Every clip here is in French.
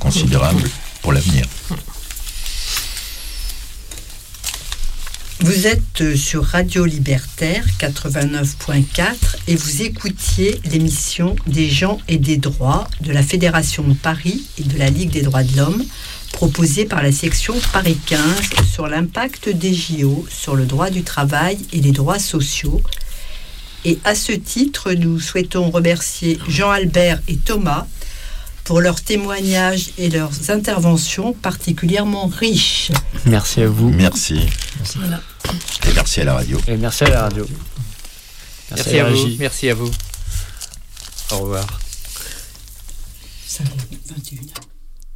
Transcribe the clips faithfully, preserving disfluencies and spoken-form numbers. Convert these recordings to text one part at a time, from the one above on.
considérable pour l'avenir. Vous êtes sur Radio Libertaire quatre-vingt-neuf point quatre et vous écoutiez l'émission Des gens et des droits de la Fédération de Paris et de la Ligue des droits de l'homme, proposée par la section Paris quinze sur l'impact des J O sur le droit du travail et les droits sociaux. Et à ce titre, nous souhaitons remercier Jean-Albert et Thomas pour leurs témoignages et leurs interventions particulièrement riches. Merci à vous. Merci. Merci. Voilà. Et merci à la radio. Et merci à la radio. Merci, merci à, à vous. Merci à vous. Au revoir. Ça va, vingt et une heures.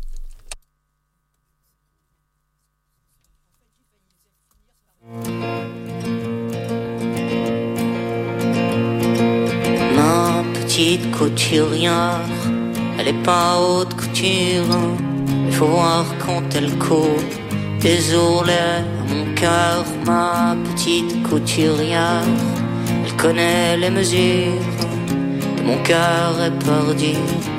Ma petite couturière, elle est pas haute couture, il faut voir quand elle court des ourlets à mon cœur. Ma petite couturière, elle connaît les mesures de mon cœur éperdu.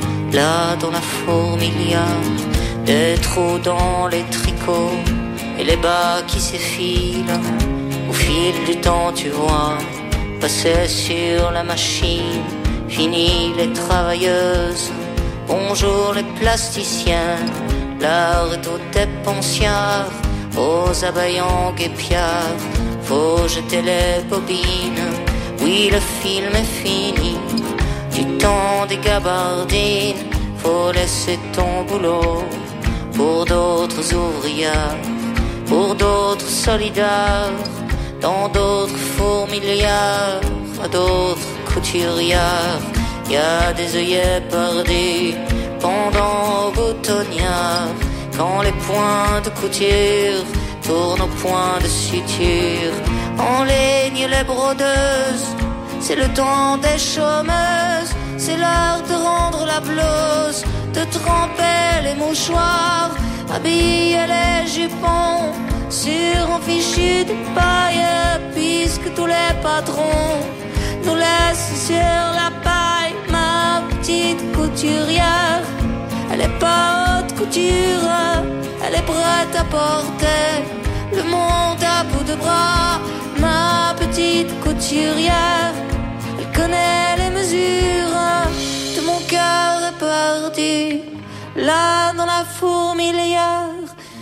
Là dans la fourmilière, des trous dans les tricots et les bas qui s'effilent. Au fil du temps tu vois passer sur la machine. Fini les travailleuses, bonjour les plasticiens. L'heure est aux dépensières, aux abeilles en guêpières. Faut jeter les bobines, oui le film est fini. Du temps des gabardines, faut laisser ton boulot pour d'autres ouvrières, pour d'autres solidaires, dans d'autres fourmilières, à d'autres couturières. Y a des œillets perdus pendant aux boutonnières, quand les points de couture tournent aux points de suture. En ligne les brodeuses, c'est le temps des chômeuses, c'est l'heure de rendre la blouse, de tremper les mouchoirs, habiller les jupons sur un fichu de paille, puisque tous les patrons nous laissent sur la paille. Ma petite couturière, elle est pas haute couture, elle est prête à porter le monde à bout de bras. Ma petite couturière, elle connaît les mesures de mon cœur éperdu. Là dans la fourmilière,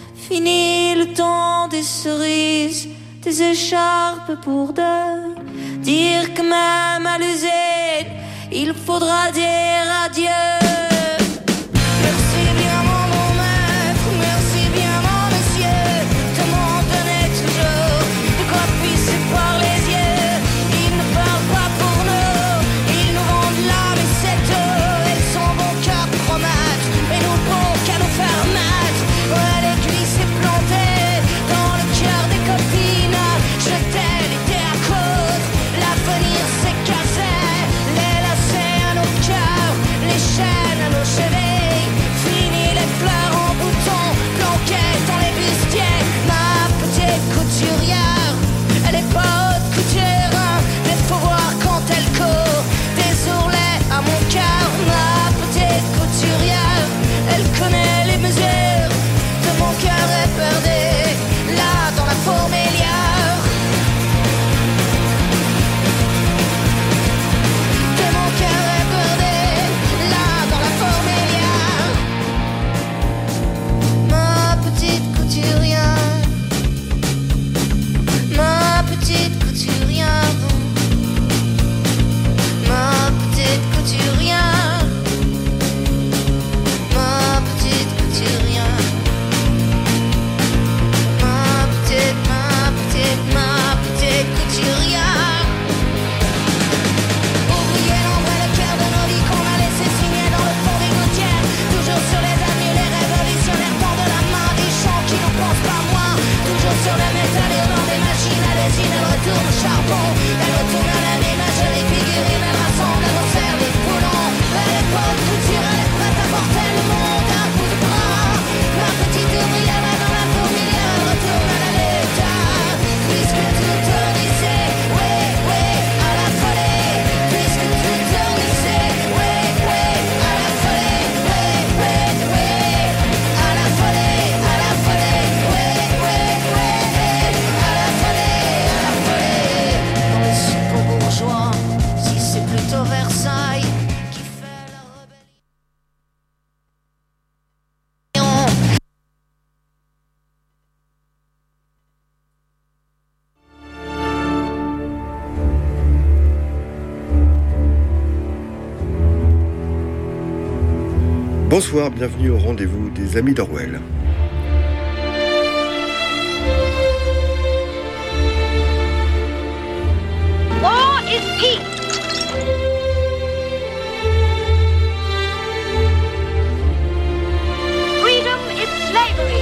fini le temps des cerises, des écharpes pour deux. Dire que même à l'usine, il faudra dire adieu. Merci bien mon maître, merci bien mon monsieur, de m'en donner toujours de quoi pisser par les yeux. Ils ne parlent pas pour nous, ils nous vendent l'âme et c'est tout. Ils sont bons qu'à promettre, mais nous bons qu'à nous faire mettre. Ouais, l'aiguille s'est plantée dans le cœur des copines, jetait l'idée à côte, l'avenir s'est cassé, les lacets à nos cœurs, les chairs Bonsoir, bienvenue au rendez-vous des Amis d'Orwell. War is peace. Freedom is slavery.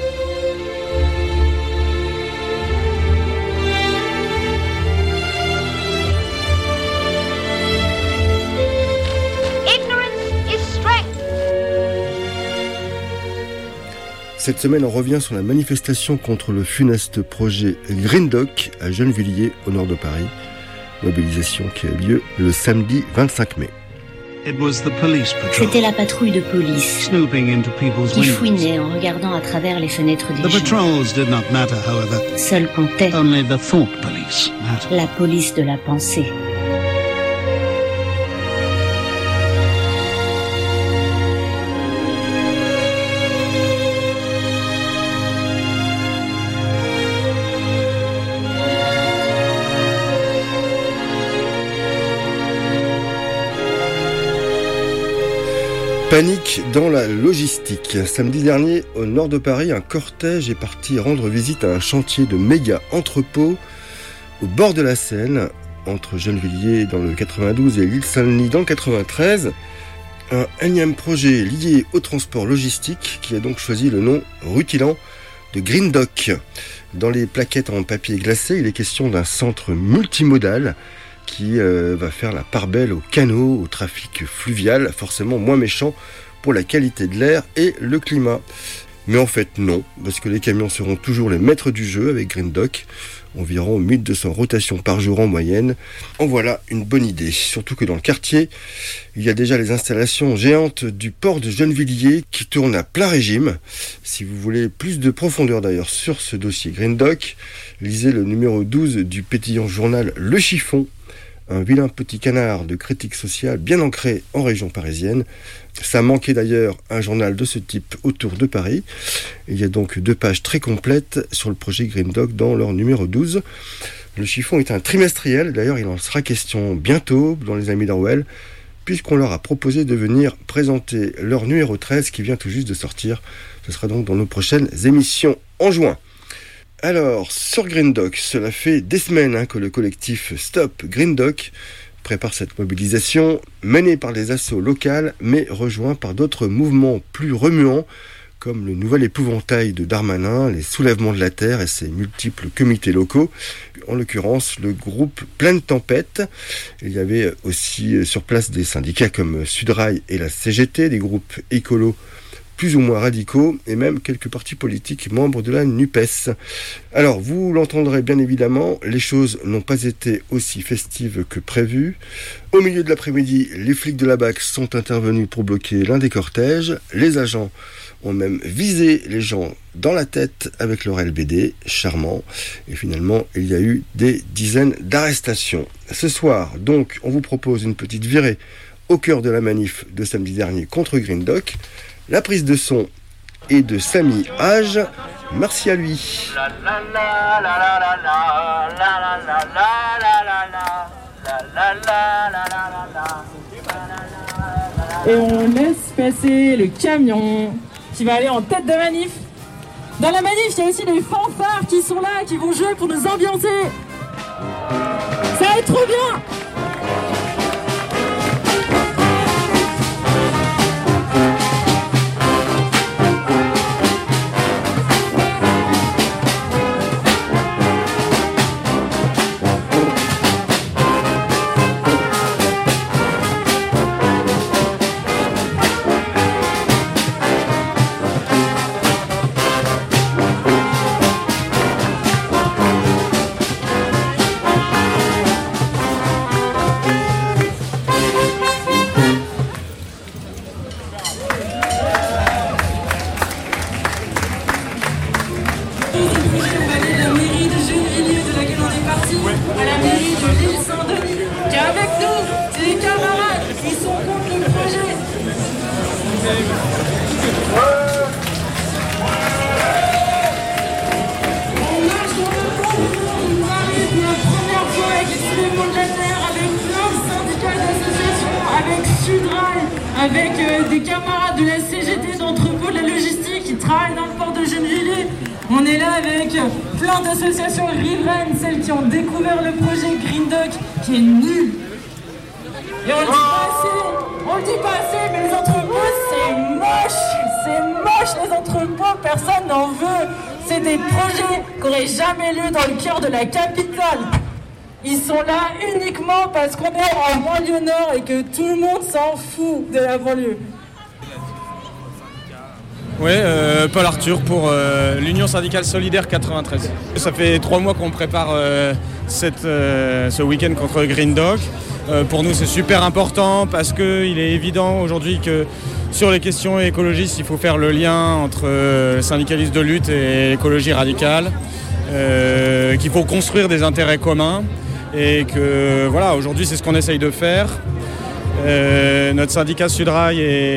Cette semaine, on revient sur la manifestation contre le funeste projet Green Dock à Gennevilliers, au nord de Paris. Mobilisation qui a lieu le samedi vingt-cinq mai. C'était la patrouille de police qui fouinait en regardant à travers les fenêtres des gens. Seul comptait la police de la pensée. Panique dans la logistique. Samedi dernier, au nord de Paris, un cortège est parti rendre visite à un chantier de méga entrepôt au bord de la Seine, entre Gennevilliers dans le quatre-vingt-douze et l'île Saint-Denis dans le quatre-vingt-treize. Un énième projet lié au transport logistique qui a donc choisi le nom rutilant de Green Dock. Dans les plaquettes en papier glacé, il est question d'un centre multimodal qui euh, va faire la part belle aux canaux, au trafic fluvial, forcément moins méchant pour la qualité de l'air et le climat. Mais en fait non, parce que les camions seront toujours les maîtres du jeu avec Green Dock, environ mille deux cents rotations par jour en moyenne. En voilà une bonne idée, surtout que dans le quartier, il y a déjà les installations géantes du port de Gennevilliers qui tournent à plein régime. Si vous voulez plus de profondeur d'ailleurs sur ce dossier Green Dock, lisez le numéro douze du pétillant journal Le Chiffon, un vilain petit canard de critique sociale bien ancré en région parisienne. Ça manquait d'ailleurs un journal de ce type autour de Paris. Il y a donc deux pages très complètes sur le projet Green Dock dans leur numéro douze. Le Chiffon est un trimestriel, d'ailleurs il en sera question bientôt dans les Amis d'Orwell, puisqu'on leur a proposé de venir présenter leur numéro treize qui vient tout juste de sortir. Ce sera donc dans nos prochaines émissions en juin. Alors, sur Green Dock, cela fait des semaines hein, que le collectif Stop Green Dock prépare cette mobilisation, menée par des assos locales, mais rejoint par d'autres mouvements plus remuants, comme le nouvel épouvantail de Darmanin, les soulèvements de la terre et ses multiples comités locaux, en l'occurrence le groupe Pleine Tempête. Il y avait aussi sur place des syndicats comme Sudrail et la C G T, des groupes écolos plus ou moins radicaux, et même quelques partis politiques membres de la NUPES. Alors, vous l'entendrez bien évidemment, les choses n'ont pas été aussi festives que prévu. Au milieu de l'après-midi, les flics de la B A C sont intervenus pour bloquer l'un des cortèges. Les agents ont même visé les gens dans la tête avec leur L B D, charmant. Et finalement, il y a eu des dizaines d'arrestations. Ce soir, donc, on vous propose une petite virée au cœur de la manif de samedi dernier contre Green Dock. La prise de son est de Samy Hage. Merci à lui. Et on laisse passer le camion qui va aller en tête de manif. Dans la manif, il y a aussi des fanfares qui sont là, qui vont jouer pour nous ambiancer. Ça va être trop bien. avec euh, des camarades de la C G T d'entrepôt de la logistique qui travaillent dans le port de Gennevilliers. On est là avec euh, plein d'associations riveraines, celles qui ont découvert le projet Green Dock, qui est nul. Et on le dit pas assez, on le dit pas assez, mais les entrepôts, c'est moche, c'est moche les entrepôts, personne n'en veut. C'est des projets qui n'auraient jamais lieu dans le cœur de la capitale. Ils sont là uniquement parce qu'on est en banlieue nord et que tout le monde s'en fout de la banlieue. Oui, euh, Paul Arthur pour euh, l'Union syndicale solidaire quatre-vingt-treize. Ça fait trois mois qu'on prépare euh, cette, euh, ce week-end contre Green Dock. Euh, pour nous, c'est super important parce qu'il est évident aujourd'hui que sur les questions écologistes, il faut faire le lien entre euh, le syndicalisme de lutte et l'écologie radicale, euh, qu'il faut construire des intérêts communs et que voilà, aujourd'hui, c'est ce qu'on essaye de faire. Euh, notre syndicat Sudrail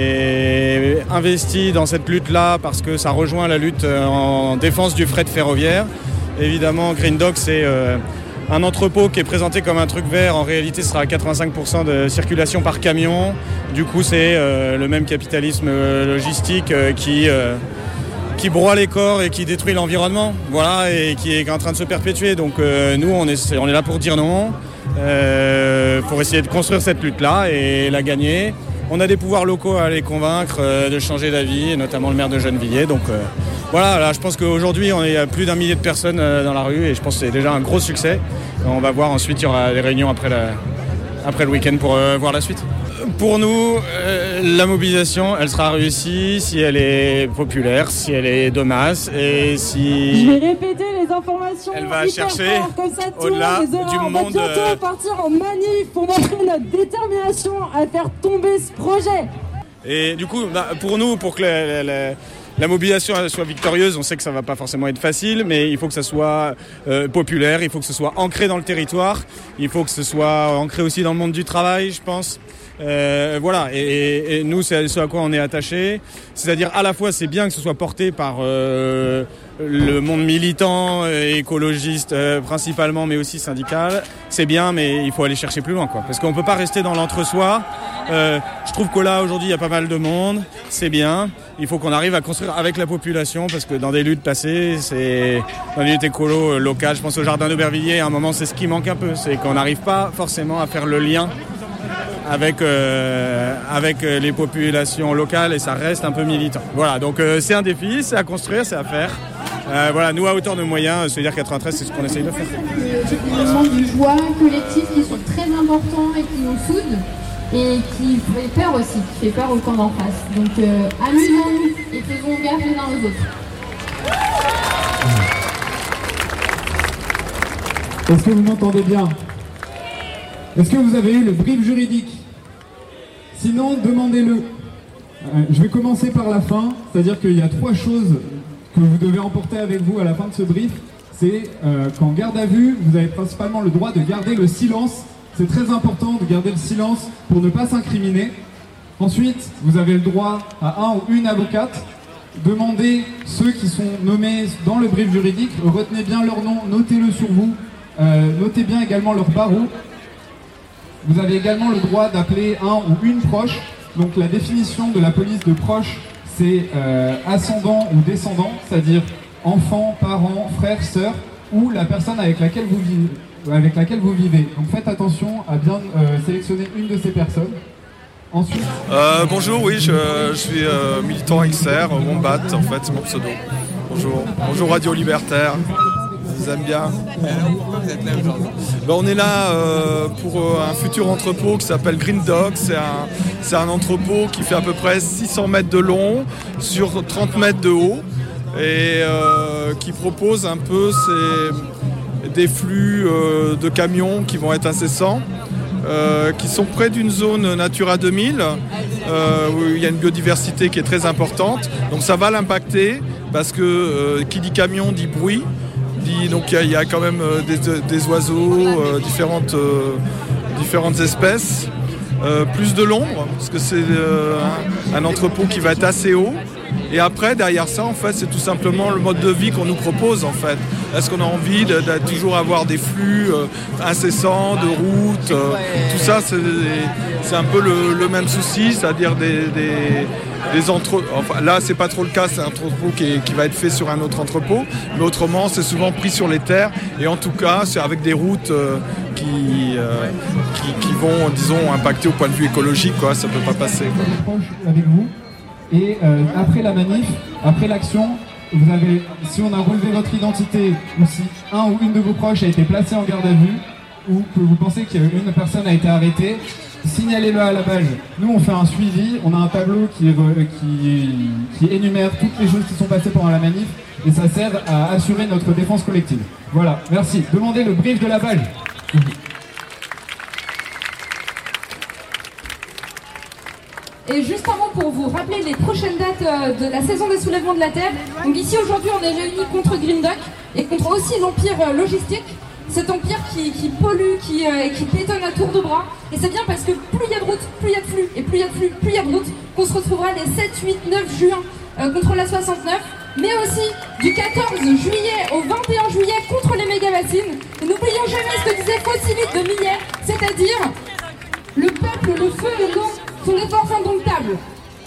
est investi dans cette lutte-là parce que ça rejoint la lutte en défense du fret ferroviaire. Évidemment, Green Dock, c'est euh, un entrepôt qui est présenté comme un truc vert. En réalité, ce sera à quatre-vingt-cinq pour cent de circulation par camion. Du coup, c'est euh, le même capitalisme logistique euh, qui, euh, qui broie les corps et qui détruit l'environnement. Voilà, et qui est en train de se perpétuer. Donc euh, nous, on est, on est là pour dire non. Euh, pour essayer de construire cette lutte-là et la gagner. On a des pouvoirs locaux à les convaincre euh, de changer d'avis, et notamment le maire de Gennevilliers. Donc euh, voilà, là, je pense qu'aujourd'hui, on est à plus d'un millier de personnes euh, dans la rue et je pense que c'est déjà un gros succès. On va voir ensuite, il y aura des réunions après, la, après le week-end pour euh, voir la suite. Pour nous, euh, la mobilisation, elle sera réussie si elle est populaire, si elle est de masse et si... Je vais répéter les informations. Elle va chercher fort, comme ça, tout au-delà le monde du on monde... va bientôt euh... partir en manif pour montrer notre détermination à faire tomber ce projet. Et du coup, bah, pour nous, pour que la, la, la, la mobilisation soit victorieuse, on sait que ça ne va pas forcément être facile, mais il faut que ça soit euh, populaire, il faut que ce soit ancré dans le territoire, il faut que ce soit ancré aussi dans le monde du travail, je pense. Euh, voilà, et, et nous, c'est ce à quoi on est attaché. C'est-à-dire, à la fois, c'est bien que ce soit porté par euh, le monde militant, écologiste euh, principalement, mais aussi syndical. C'est bien, mais il faut aller chercher plus loin, quoi. Parce qu'on peut pas rester dans l'entre-soi. Euh, je trouve que là, aujourd'hui, il y a pas mal de monde. C'est bien. Il faut qu'on arrive à construire avec la population, parce que dans des luttes passées, c'est dans des luttes écolo locales, je pense au Jardin d'Aubervilliers, à un moment, c'est ce qui manque un peu. C'est qu'on n'arrive pas forcément à faire le lien avec euh, avec les populations locales et ça reste un peu militant. Voilà, donc euh, c'est un défi, c'est à construire, c'est à faire. Euh, voilà, nous à hauteur de moyens, Solidaire quatre-vingt-treize, c'est ce qu'on essaye de faire. C'est des moments de joie collective qui sont très importants et qui nous soudent et qui fait peur aussi, qui fait peur au camp d'en face. Donc euh, amusons-nous et faisons gaffe les uns aux autres. Est-ce que vous m'entendez bien ? Est-ce que vous avez eu le brief juridique ? Sinon, demandez-le. Euh, je vais commencer par la fin, c'est-à-dire qu'il y a trois choses que vous devez emporter avec vous à la fin de ce brief. C'est euh, qu'en garde à vue, vous avez principalement le droit de garder le silence. C'est très important de garder le silence pour ne pas s'incriminer. Ensuite, vous avez le droit à un ou une avocate. Demandez ceux qui sont nommés dans le brief juridique. Retenez bien leur nom, notez-le sur vous. Euh, notez bien également leur barreau. Vous avez également le droit d'appeler un ou une proche. Donc la définition de la police de proche, c'est euh, ascendant ou descendant, c'est-à-dire enfant, parent, frère, sœur, ou la personne avec laquelle vous vivez. Avec laquelle vous vivez. Donc faites attention à bien euh, sélectionner une de ces personnes. Ensuite... Euh, bonjour, oui, je, je suis euh, militant X R, Wombat, en fait, c'est mon pseudo. Bonjour, bonjour Radio Libertaire. Ils aiment bien. Pourquoi vous êtes là aujourd'hui ? Ben, on est là euh, pour euh, un futur entrepôt qui s'appelle Green Dock. C'est un, c'est un entrepôt qui fait à peu près six cents mètres de long sur trente mètres de haut et euh, qui propose un peu ces, des flux euh, de camions qui vont être incessants, euh, qui sont près d'une zone Natura deux mille euh, où il y a une biodiversité qui est très importante. Donc ça va l'impacter parce que euh, qui dit camion dit bruit. Donc il y, y a quand même euh, des, des oiseaux, euh, différentes, euh, différentes espèces, euh, plus de l'ombre, parce que c'est euh, un, un entrepôt qui va être assez haut, Et après, derrière ça, en fait, c'est tout simplement le mode de vie qu'on nous propose, en fait. Est-ce qu'on a envie de, de toujours avoir des flux euh, incessants, de routes euh, tout ça, c'est, c'est un peu le, le même souci, c'est-à-dire des... des des entre... enfin, là, c'est pas trop le cas, c'est un entrepôt qui, est, qui va être fait sur un autre entrepôt, mais autrement, c'est souvent pris sur les terres, et en tout cas, c'est avec des routes euh, qui, euh, qui, qui vont, disons, impacter au point de vue écologique, quoi. Ça peut pas passer, quoi. Avec vous, et euh, après la manif, après l'action, vous avez, si on a relevé votre identité, ou si un ou une de vos proches a été placé en garde à vue, ou que vous pensez qu'une personne a été arrêtée, signalez-le à la base. Nous, on fait un suivi, on a un tableau qui, qui, qui énumère toutes les choses qui sont passées pendant la manif, et ça sert à assurer notre défense collective. Voilà, merci. Demandez le brief de la page. Et juste avant, pour vous rappeler les prochaines dates de la saison des soulèvements de la Terre, donc ici aujourd'hui on est réunis contre Green Dock et contre aussi l'empire logistique. Cet empire qui, qui pollue, qui, euh, qui pétonne à tour de bras. Et c'est bien parce que plus il y a de routes, plus il y a de flux. Et plus il y a de flux, plus il y a de routes, qu'on se retrouvera les sept, huit, neuf juin euh, contre la soixante-neuf. Mais aussi du quatorze juillet au vingt et un juillet contre les méga-bassines. Et n'oublions jamais ce que disait Faucillide de Millet, c'est-à-dire le peuple, le feu et l'eau sont des forces indomptables.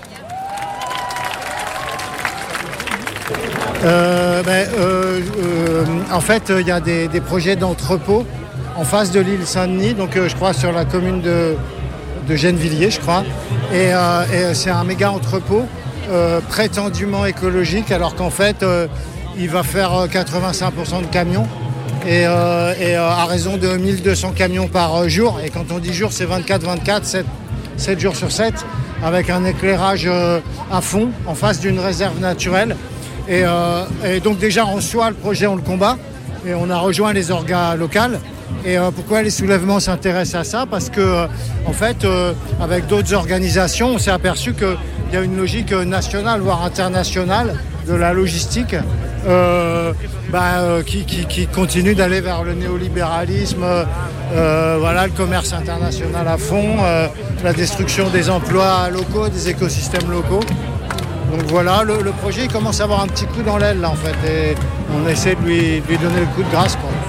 Euh, ben, euh, euh, en fait, il euh, y a des, des projets d'entrepôt en face de l'île Saint-Denis, donc euh, je crois sur la commune de, de Gennevilliers, je crois. Et, euh, et c'est un méga entrepôt euh, prétendument écologique, alors qu'en fait, euh, il va faire quatre-vingt-cinq pour cent de camions et, euh, et euh, à raison de mille deux cents camions par jour. Et quand on dit jour, c'est vingt-quatre vingt-quatre, sept jours sur sept, avec un éclairage euh, à fond en face d'une réserve naturelle. Et, euh, et donc déjà en soi, le projet, on le combat et on a rejoint les orgas locales. Et euh, pourquoi les soulèvements s'intéressent à ça ? Parce que, euh, en fait, euh, avec d'autres organisations, on s'est aperçu qu'il y a une logique nationale, voire internationale, de la logistique euh, bah, euh, qui, qui, qui continue d'aller vers le néolibéralisme, euh, voilà, le commerce international à fond, euh, la destruction des emplois locaux, des écosystèmes locaux. Donc voilà, le, le projet il commence à avoir un petit coup dans l'aile là en fait et on essaie de lui, de lui donner le coup de grâce quoi.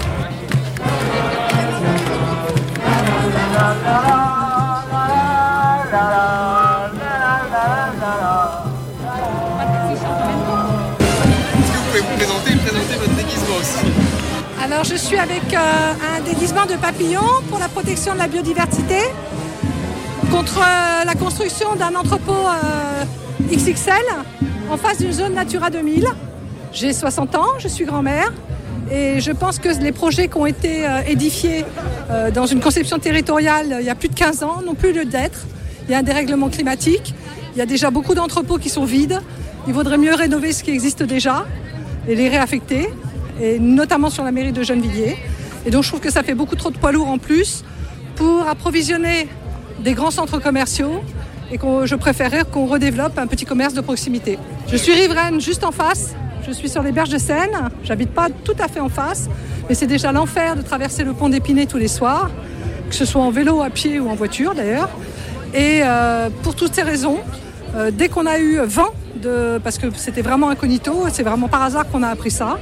Est-ce que vous pouvez vous présenter et présenter votre déguisement aussi ? Alors je suis avec euh, un déguisement de papillon pour la protection de la biodiversité contre euh, la construction d'un entrepôt euh, X X L en face d'une zone Natura deux mille. J'ai soixante ans, je suis grand-mère et je pense que les projets qui ont été euh, édifiés euh, dans une conception territoriale il y a plus de quinze ans n'ont plus lieu d'être. Il y a un dérèglement climatique, il y a déjà beaucoup d'entrepôts qui sont vides. Il vaudrait mieux rénover ce qui existe déjà et les réaffecter, et notamment sur la mairie de Gennevilliers. Et donc je trouve que ça fait beaucoup trop de poids lourds en plus pour approvisionner des grands centres commerciaux et que je préférerais qu'on redéveloppe un petit commerce de proximité. Je suis riveraine juste en face, je suis sur les berges de Seine, j'habite pas tout à fait en face, mais c'est déjà l'enfer de traverser le pont d'Épinay tous les soirs, que ce soit en vélo, à pied ou en voiture d'ailleurs. Et euh, pour toutes ces raisons, euh, dès qu'on a eu vent, de, parce que c'était vraiment incognito, c'est vraiment par hasard qu'on a appris ça,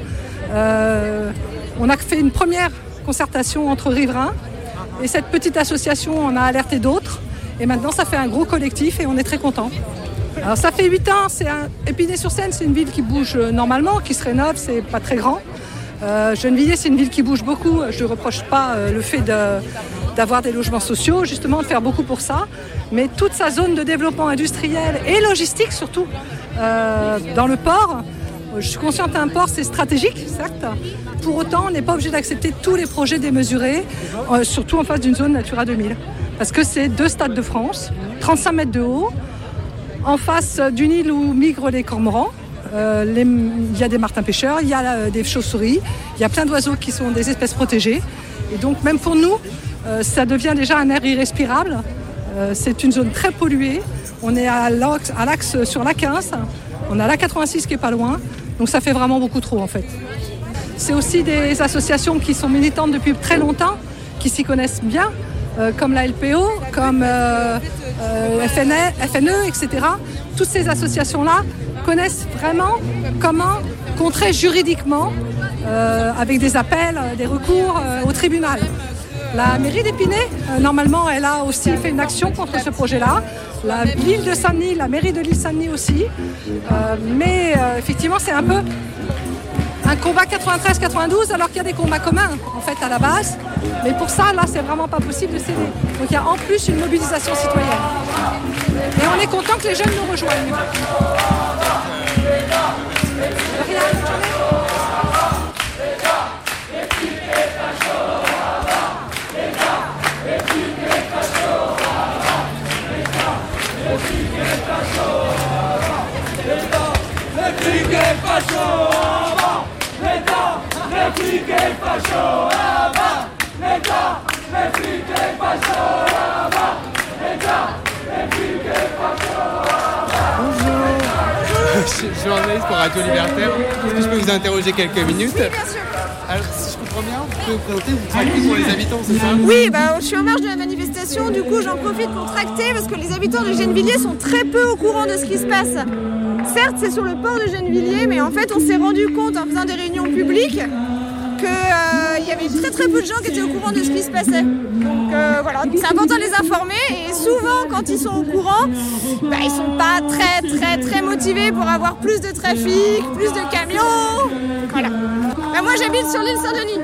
euh, on a fait une première concertation entre riverains et cette petite association en a alerté d'autres. Et maintenant, ça fait un gros collectif et on est très contents. Alors, ça fait huit ans, c'est un... Épinay-sur-Seine, c'est une ville qui bouge normalement, qui se rénove, c'est pas très grand. Euh, Gennevilliers, c'est une ville qui bouge beaucoup. Je ne reproche pas euh, le fait de, d'avoir des logements sociaux, justement, de faire beaucoup pour ça. Mais toute sa zone de développement industriel et logistique, surtout, euh, dans le port, je suis consciente qu'un port, c'est stratégique, certes. Pour autant, on n'est pas obligé d'accepter tous les projets démesurés, euh, surtout en face d'une zone Natura deux mille. Parce que c'est deux stades de France, trente-cinq mètres de haut, en face d'une île où migrent les cormorans. Euh, les, il y a des martins-pêcheurs, il y a euh, des chauves-souris, il y a plein d'oiseaux qui sont des espèces protégées. Et donc même pour nous, euh, ça devient déjà un air irrespirable. Euh, c'est une zone très polluée. On est à l'axe, à l'axe sur l'A quinze, on a l'A quatre-vingt-six qui est pas loin. Donc ça fait vraiment beaucoup trop en fait. C'est aussi des associations qui sont militantes depuis très longtemps, qui s'y connaissent bien. Euh, comme la L P O, comme euh, euh, F N E, F N E, et cetera. Toutes ces associations-là connaissent vraiment comment contrer juridiquement, euh, avec des appels, des recours euh, au tribunal. La mairie d'Épinay, euh, normalement, elle a aussi fait une action contre ce projet-là. La ville de Saint-Denis, la mairie de l'île Saint-Denis aussi. Euh, mais euh, effectivement, c'est un peu un combat quatre-vingt-treize quatre-vingt-douze, alors qu'il y a des combats communs, en fait, à la base. Mais pour ça, là, c'est vraiment pas possible de céder. Donc il y a en plus une mobilisation citoyenne. Et on est content que les jeunes nous rejoignent. Je suis journaliste pour Radio Libertaire. Est-ce que je peux vous interroger quelques minutes? Oui, bien sûr. Alors, si je comprends bien, vous pouvez vous présenter, vous tractez pour les habitants, c'est ça? Oui, bah, je suis en marge de la manifestation, du coup j'en profite pour tracter parce que les habitants de Gennevilliers sont très peu au courant de ce qui se passe. Certes, c'est sur le port de Gennevilliers, mais en fait on s'est rendu compte en faisant des réunions publiques qu'il euh, y avait très très peu de gens qui étaient au courant de ce qui se passait. Donc euh, voilà, c'est important de les informer et souvent quand ils sont au courant, bah, ils sont pas très très très motivés pour avoir plus de trafic, plus de camions. Voilà. Bah, moi j'habite sur l'île Saint-Denis.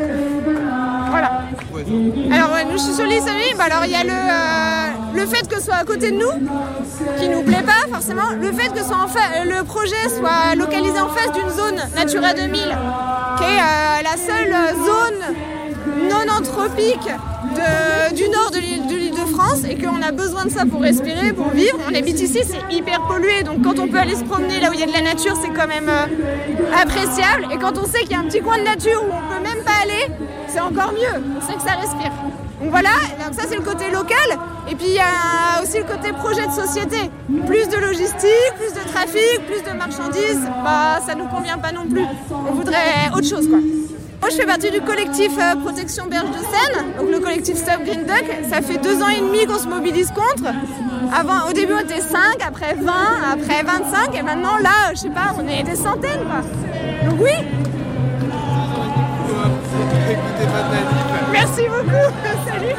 Voilà. Alors ouais, nous je suis sur l'île Saint-Denis, bah, alors il y a le, euh, le fait que ce soit à côté de nous, qui nous plaît pas forcément, le fait que soit en fa- le projet soit localisé en face d'une zone Natura deux mille, qui est euh, la seule zone non anthropique de, du nord de l'île, de l'île de France et qu'on a besoin de ça pour respirer, pour vivre. On habite ici, c'est hyper pollué, donc quand on peut aller se promener là où il y a de la nature, c'est quand même euh, appréciable. Et quand on sait qu'il y a un petit coin de nature où on peut même pas aller, c'est encore mieux, on sait que ça respire. Donc voilà, donc ça c'est le côté local. Et puis il y a aussi le côté projet de société. Plus de logistique, plus de trafic, plus de marchandises, bah ça nous convient pas non plus. On voudrait autre chose quoi. Moi je fais partie du collectif euh, Protection Berge de Seine, donc le collectif Stop Green Duck. Ça fait deux ans et demi qu'on se mobilise contre. Avant, au début on était cinq, après vingt, après vingt-cinq et maintenant là, je sais pas, on est des centaines quoi. Donc oui. Merci beaucoup. Salut.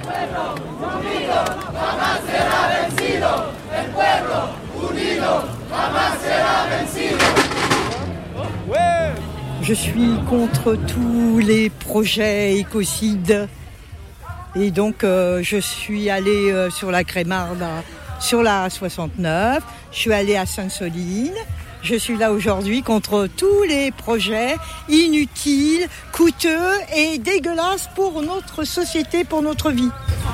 Je suis contre tous les projets écocides et donc euh, je suis allée euh, sur la Crémarde, sur la soixante-neuf, je suis allée à Sainte-Soline. Je suis là aujourd'hui contre tous les projets inutiles, coûteux et dégueulasses pour notre société, pour notre vie.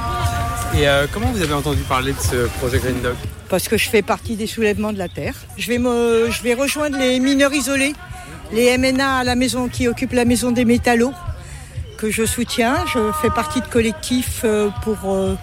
Et euh, comment vous avez entendu parler de ce projet Green Duck? Parce que je fais partie des soulèvements de la Terre. Je vais, me, je vais rejoindre les mineurs isolés, les M N A à la maison qui occupent la maison des métallos, que je soutiens. Je fais partie de collectifs pour euh,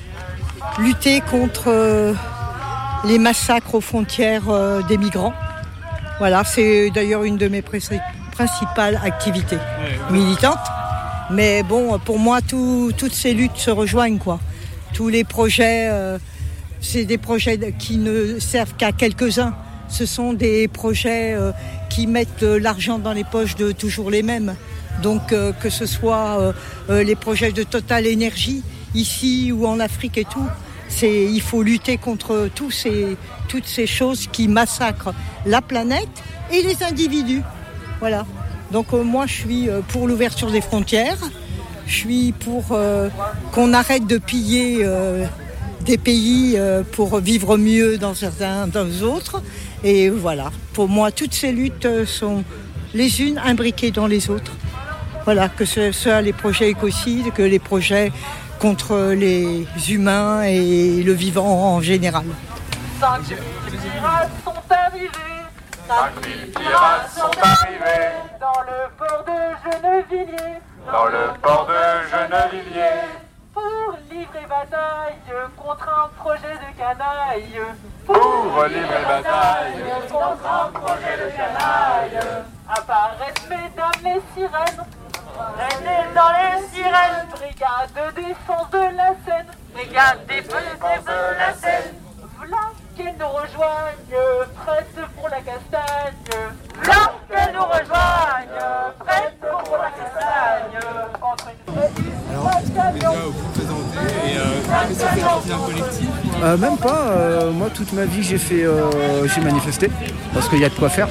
lutter contre euh, les massacres aux frontières euh, des migrants. Voilà, c'est d'ailleurs une de mes principales activités militantes. Mais bon, pour moi, tout, toutes ces luttes se rejoignent, quoi. Tous les projets, euh, c'est des projets qui ne servent qu'à quelques-uns. Ce sont des projets euh, qui mettent de l'argent dans les poches de toujours les mêmes. Donc, euh, que ce soit euh, euh, les projets de Total Énergie, ici ou en Afrique et tout, c'est, il faut lutter contre tous ces, toutes ces choses qui massacrent la planète et les individus. Voilà. Donc euh, moi, je suis euh, pour l'ouverture des frontières. Je suis pour euh, qu'on arrête de piller euh, des pays euh, pour vivre mieux dans certains, dans les autres. Et voilà. Pour moi, toutes ces luttes sont les unes imbriquées dans les autres. Voilà, que ce soit les projets écocides, que les projets contre les humains et le vivant en général. cinq mille pirates sont arrivés, cinq mille pirates sont arrivés dans le port de Gennevilliers, dans le port de Gennevilliers, pour livrer bataille contre un projet de canaille, pour livrer bataille contre un projet de canaille. Apparaissent mesdames les sirènes, rênez dans les sirènes, brigade de défense de la Seine, brigade de défense de la Seine. Voilà lorsqu'elles nous rejoignent, prêtes pour la castagne. Lorsqu'elles nous rejoignent, prêtes pour la castagne. Entre une Alors, est-ce que vous pouvez déjà vous présenter et euh, est-ce que ça fait partie d'un collectif euh, Même pas. Euh, moi, toute ma vie, j'ai fait, euh, j'ai manifesté parce qu'il y a de quoi faire.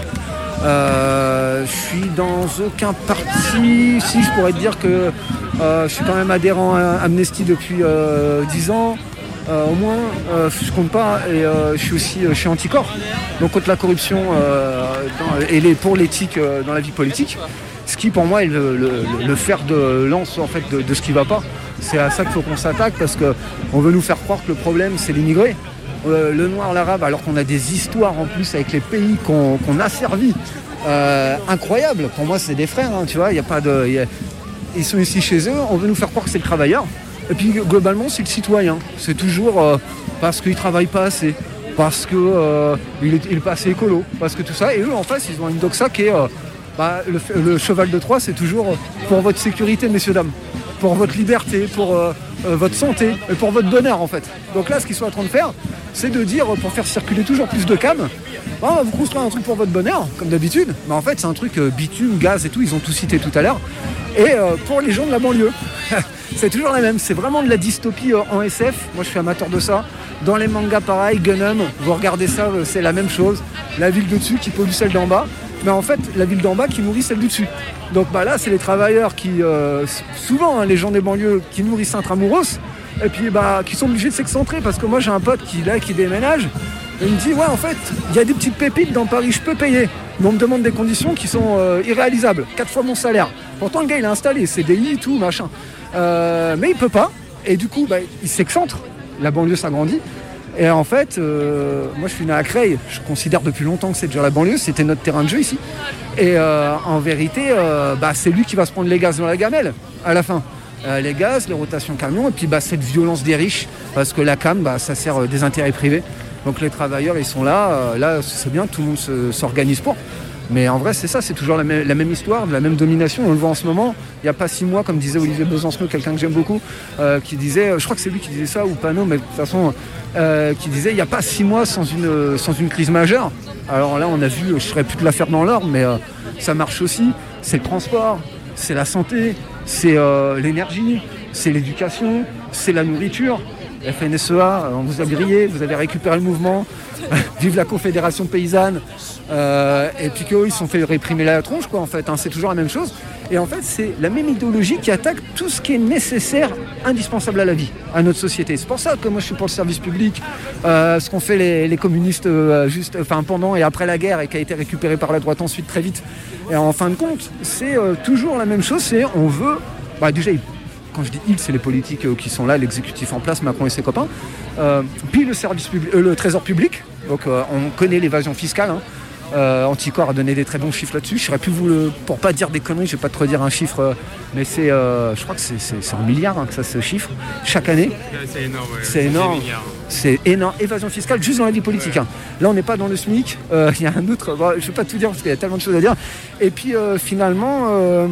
Euh, je suis dans aucun parti. Si, je pourrais te dire que euh, je suis quand même adhérent à Amnesty depuis euh, dix ans. Euh, au moins, euh, je compte pas. Et euh, je suis aussi euh, je suis anti-corps. Donc contre la corruption euh, dans, et les, pour l'éthique euh, dans la vie politique. Ce qui pour moi est le, le, le fer de lance en fait, de, de ce qui ne va pas. C'est à ça qu'il faut qu'on s'attaque parce qu'on veut nous faire croire que le problème c'est l'immigré. Euh, le noir, l'arabe, alors qu'on a des histoires en plus avec les pays qu'on, qu'on a servis. Euh, incroyable. Pour moi c'est des frères, hein, tu vois, y a pas de, y a, ils sont ici chez eux, on veut nous faire croire que c'est le travailleur. Et puis globalement c'est le citoyen. C'est toujours euh, parce qu'il ne travaille pas assez, parce qu'il euh, n'est pas assez écolo, parce que tout ça. Et eux en face ils ont une doxa qui est... Euh, Bah, le, le cheval de Troie, c'est toujours pour votre sécurité, messieurs, dames, pour votre liberté, pour euh, euh, votre santé et pour votre bonheur, en fait. Donc là, ce qu'ils sont en train de faire, c'est de dire, pour faire circuler toujours plus de cam, bah, vous construisez un truc pour votre bonheur, comme d'habitude. Mais en fait, c'est un truc euh, bitume, gaz et tout, ils ont tout cité tout à l'heure. Et euh, pour les gens de la banlieue, c'est toujours la même. C'est vraiment de la dystopie euh, en S F. Moi, je suis amateur de ça. Dans les mangas, pareil, Gunham, vous regardez ça, euh, c'est la même chose. La ville de dessus qui pollue celle d'en bas. Mais en fait, la ville d'en bas qui nourrit celle du dessus. Donc bah là, c'est les travailleurs qui, euh, souvent, hein, les gens des banlieues qui nourrissent Intramuros, et puis bah, qui sont obligés de s'excentrer. Parce que moi, j'ai un pote qui, là, qui déménage, et il me dit, ouais, en fait, il y a des petites pépites dans Paris, je peux payer. Mais on me demande des conditions qui sont euh, irréalisables, quatre fois mon salaire. Pourtant, le gars, il a installé C D I, tout, machin. Euh, mais il peut pas, et du coup, bah, il s'excentre. La banlieue s'agrandit. Et en fait, euh, moi je suis né à Creil, je considère depuis longtemps que c'est déjà la banlieue, c'était notre terrain de jeu ici. Et euh, en vérité, euh, bah, c'est lui qui va se prendre les gaz dans la gamelle à la fin. Euh, les gaz, les rotations camions, et puis bah, cette violence des riches, parce que la cam, bah, ça sert euh, des intérêts privés. Donc les travailleurs, ils sont là, euh, là c'est bien, tout le monde se, s'organise pour. Mais en vrai, c'est ça, c'est toujours la même, la même histoire, de la même domination. On le voit en ce moment. Il n'y a pas six mois, comme disait Olivier Besancenot, quelqu'un que j'aime beaucoup, euh, qui disait, je crois que c'est lui qui disait ça, ou Panot, mais de toute façon, euh, qui disait, il n'y a pas six mois sans une, sans une crise majeure. Alors là, on a vu, je ne saurais plus de la faire dans l'ordre, mais euh, ça marche aussi. C'est le transport, c'est la santé, c'est euh, l'énergie, c'est l'éducation, c'est la nourriture. F N S E A, on vous a grillé, vous avez récupéré le mouvement. Vive la Confédération paysanne. Euh, et puis qu'eux, ils se sont fait réprimer la tronche, quoi, en fait. Hein, c'est toujours la même chose. Et en fait, c'est la même idéologie qui attaque tout ce qui est nécessaire, indispensable à la vie, à notre société. C'est pour ça que moi, je suis pour le service public. Euh, ce qu'ont fait les, les communistes euh, juste, enfin, pendant et après la guerre et qui a été récupéré par la droite ensuite très vite. Et en fin de compte, c'est euh, toujours la même chose. C'est on veut... Bah, déjà, quand je dis ils, c'est les politiques euh, qui sont là, l'exécutif en place, Macron et ses copains. Euh, puis le service public, euh, le trésor public. Donc euh, on connaît l'évasion fiscale. Hein. Euh, Anticor a donné des très bons chiffres là-dessus. Je serais plus vous le, pour pas dire des conneries, je vais pas te redire un chiffre, euh, mais c'est, euh, je crois que c'est, c'est, c'est en milliards hein, que ça se chiffre chaque année. C'est énorme. Ouais. C'est énorme. C'est énorme. Évasion fiscale juste dans la vie politique. Ouais. Hein. Là, on n'est pas dans le SMIC. Il euh, y a un autre. Bon, je vais pas tout dire parce qu'il y a tellement de choses à dire. Et puis euh, finalement. Euh,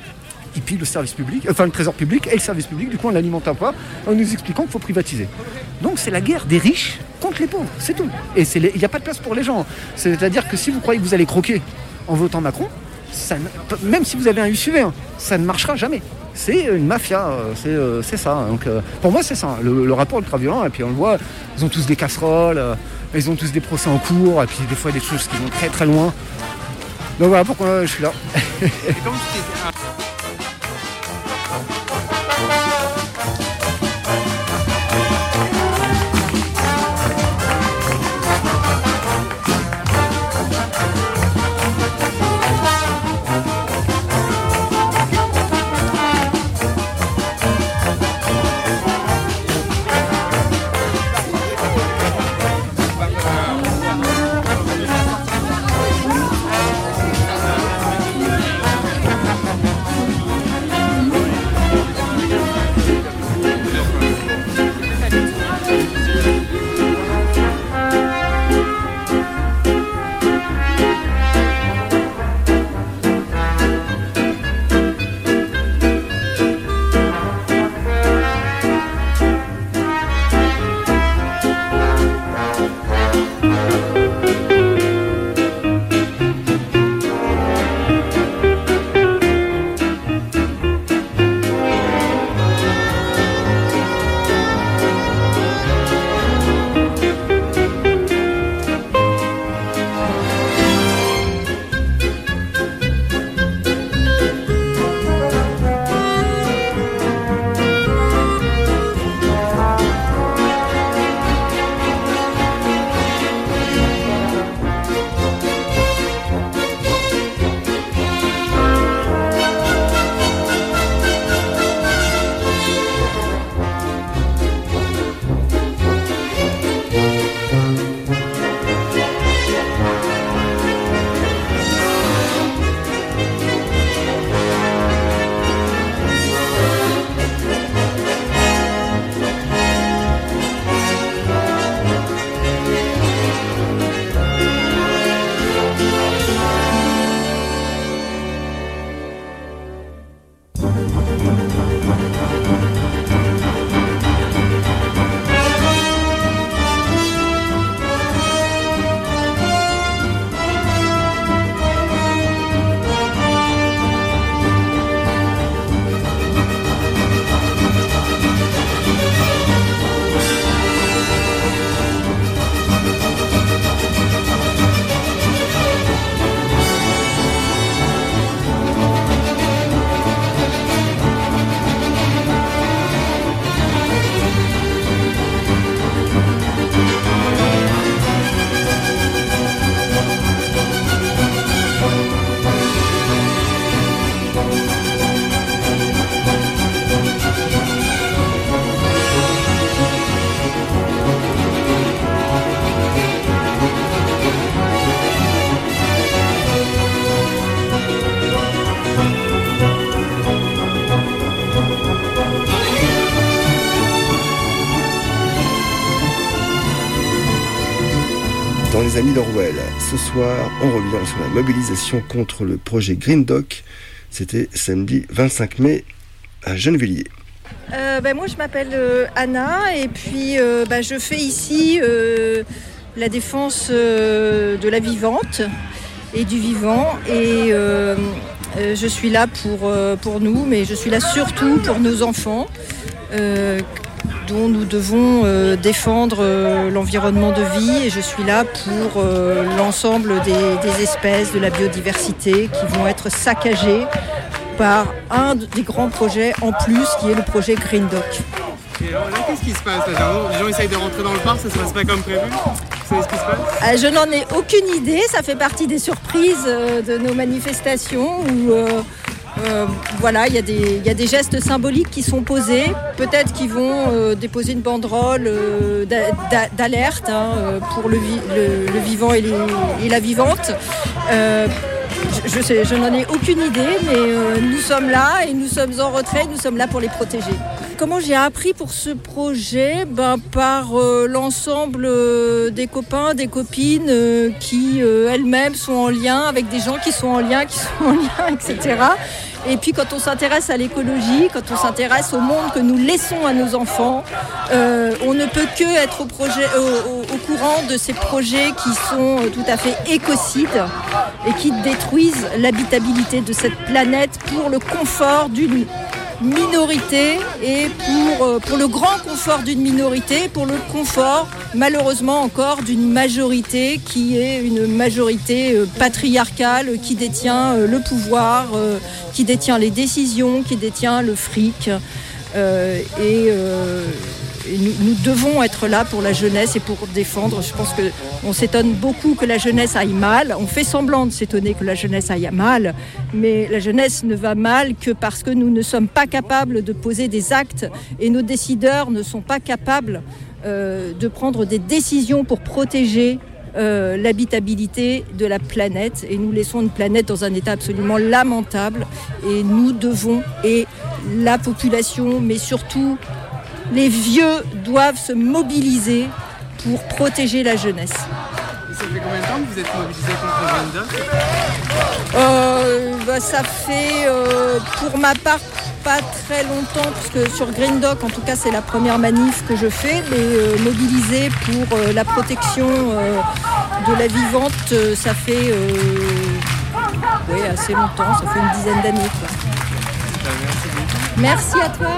Et puis le service public, enfin le trésor public et le service public, du coup on l'alimente pas en nous expliquant qu'il faut privatiser. Donc c'est la guerre des riches contre les pauvres, c'est tout. Et il n'y a pas de place pour les gens. C'est-à-dire que si vous croyez que vous allez croquer en votant Macron, ça, même si vous avez un U S U V, hein, ça ne marchera jamais. C'est une mafia, c'est, euh, c'est ça. Donc, euh, pour moi c'est ça, le, le rapport ultra-violent, et puis on le voit, ils ont tous des casseroles, euh, ils ont tous des procès en cours, et puis des fois des choses qui vont très très loin. Donc voilà pourquoi euh, je suis là. Et comment tu t'es... les amis d'Orwell. Ce soir, on revient sur la mobilisation contre le projet Green Dock. C'était samedi vingt-cinq mai à Gennevilliers. Euh, ben moi je m'appelle euh, Anna et puis euh, ben, je fais ici euh, la défense euh, de la vivante et du vivant et euh, euh, je suis là pour, euh, pour nous mais je suis là surtout pour nos enfants euh, dont nous devons euh, défendre euh, l'environnement de vie et je suis là pour euh, l'ensemble des, des espèces, de la biodiversité qui vont être saccagées par un des grands projets en plus qui est le projet Green Dock. Et alors là, qu'est-ce qui se passe là? Les gens essayent de rentrer dans le parc, ça se passe pas comme prévu? Vous savez ce qui se passe? euh, Je n'en ai aucune idée, ça fait partie des surprises euh, de nos manifestations où euh, euh, voilà, il y, y a des gestes symboliques qui sont posés, peut-être qu'ils vont euh, déposer une banderole euh, d'alerte hein, pour le, vi- le, le vivant et, les, et la vivante. Euh, Je, je, sais, je n'en ai aucune idée, mais euh, nous sommes là et nous sommes en retrait, nous sommes là pour les protéger. Comment j'ai appris pour ce projet? Ben, par euh, l'ensemble euh, des copains, des copines euh, qui euh, elles-mêmes sont en lien avec des gens qui sont en lien, qui sont en lien, et cetera. Et puis quand on s'intéresse à l'écologie, quand on s'intéresse au monde que nous laissons à nos enfants, euh, on ne peut que être au, projet, au, au, au courant de ces projets qui sont tout à fait écocides et qui détruisent l'habitabilité de cette planète pour le confort d'une minorité et pour, pour le grand confort d'une minorité, pour le confort malheureusement encore d'une majorité qui est une majorité patriarcale qui détient le pouvoir, qui détient les décisions, qui détient le fric. Euh, et, euh, et nous, nous devons être là pour la jeunesse et pour défendre. Je pense qu'on s'étonne beaucoup que la jeunesse aille mal. On fait semblant de s'étonner que la jeunesse aille mal, mais la jeunesse ne va mal que parce que nous ne sommes pas capables de poser des actes et nos décideurs ne sont pas capables euh, de prendre des décisions pour protéger Euh, l'habitabilité de la planète et nous laissons une planète dans un état absolument lamentable et nous devons, et la population mais surtout les vieux doivent se mobiliser pour protéger la jeunesse. Et ça fait combien de temps que vous êtes mobilisé contre Green Dock? euh, bah, Ça fait euh, pour ma part pas très longtemps, parce que sur Green Dock, en tout cas, c'est la première manif que je fais, mais euh, mobiliser pour euh, la protection euh, de la vivante, euh, ça fait euh, oui, assez longtemps, ça fait une dizaine d'années. Quoi. Merci à toi.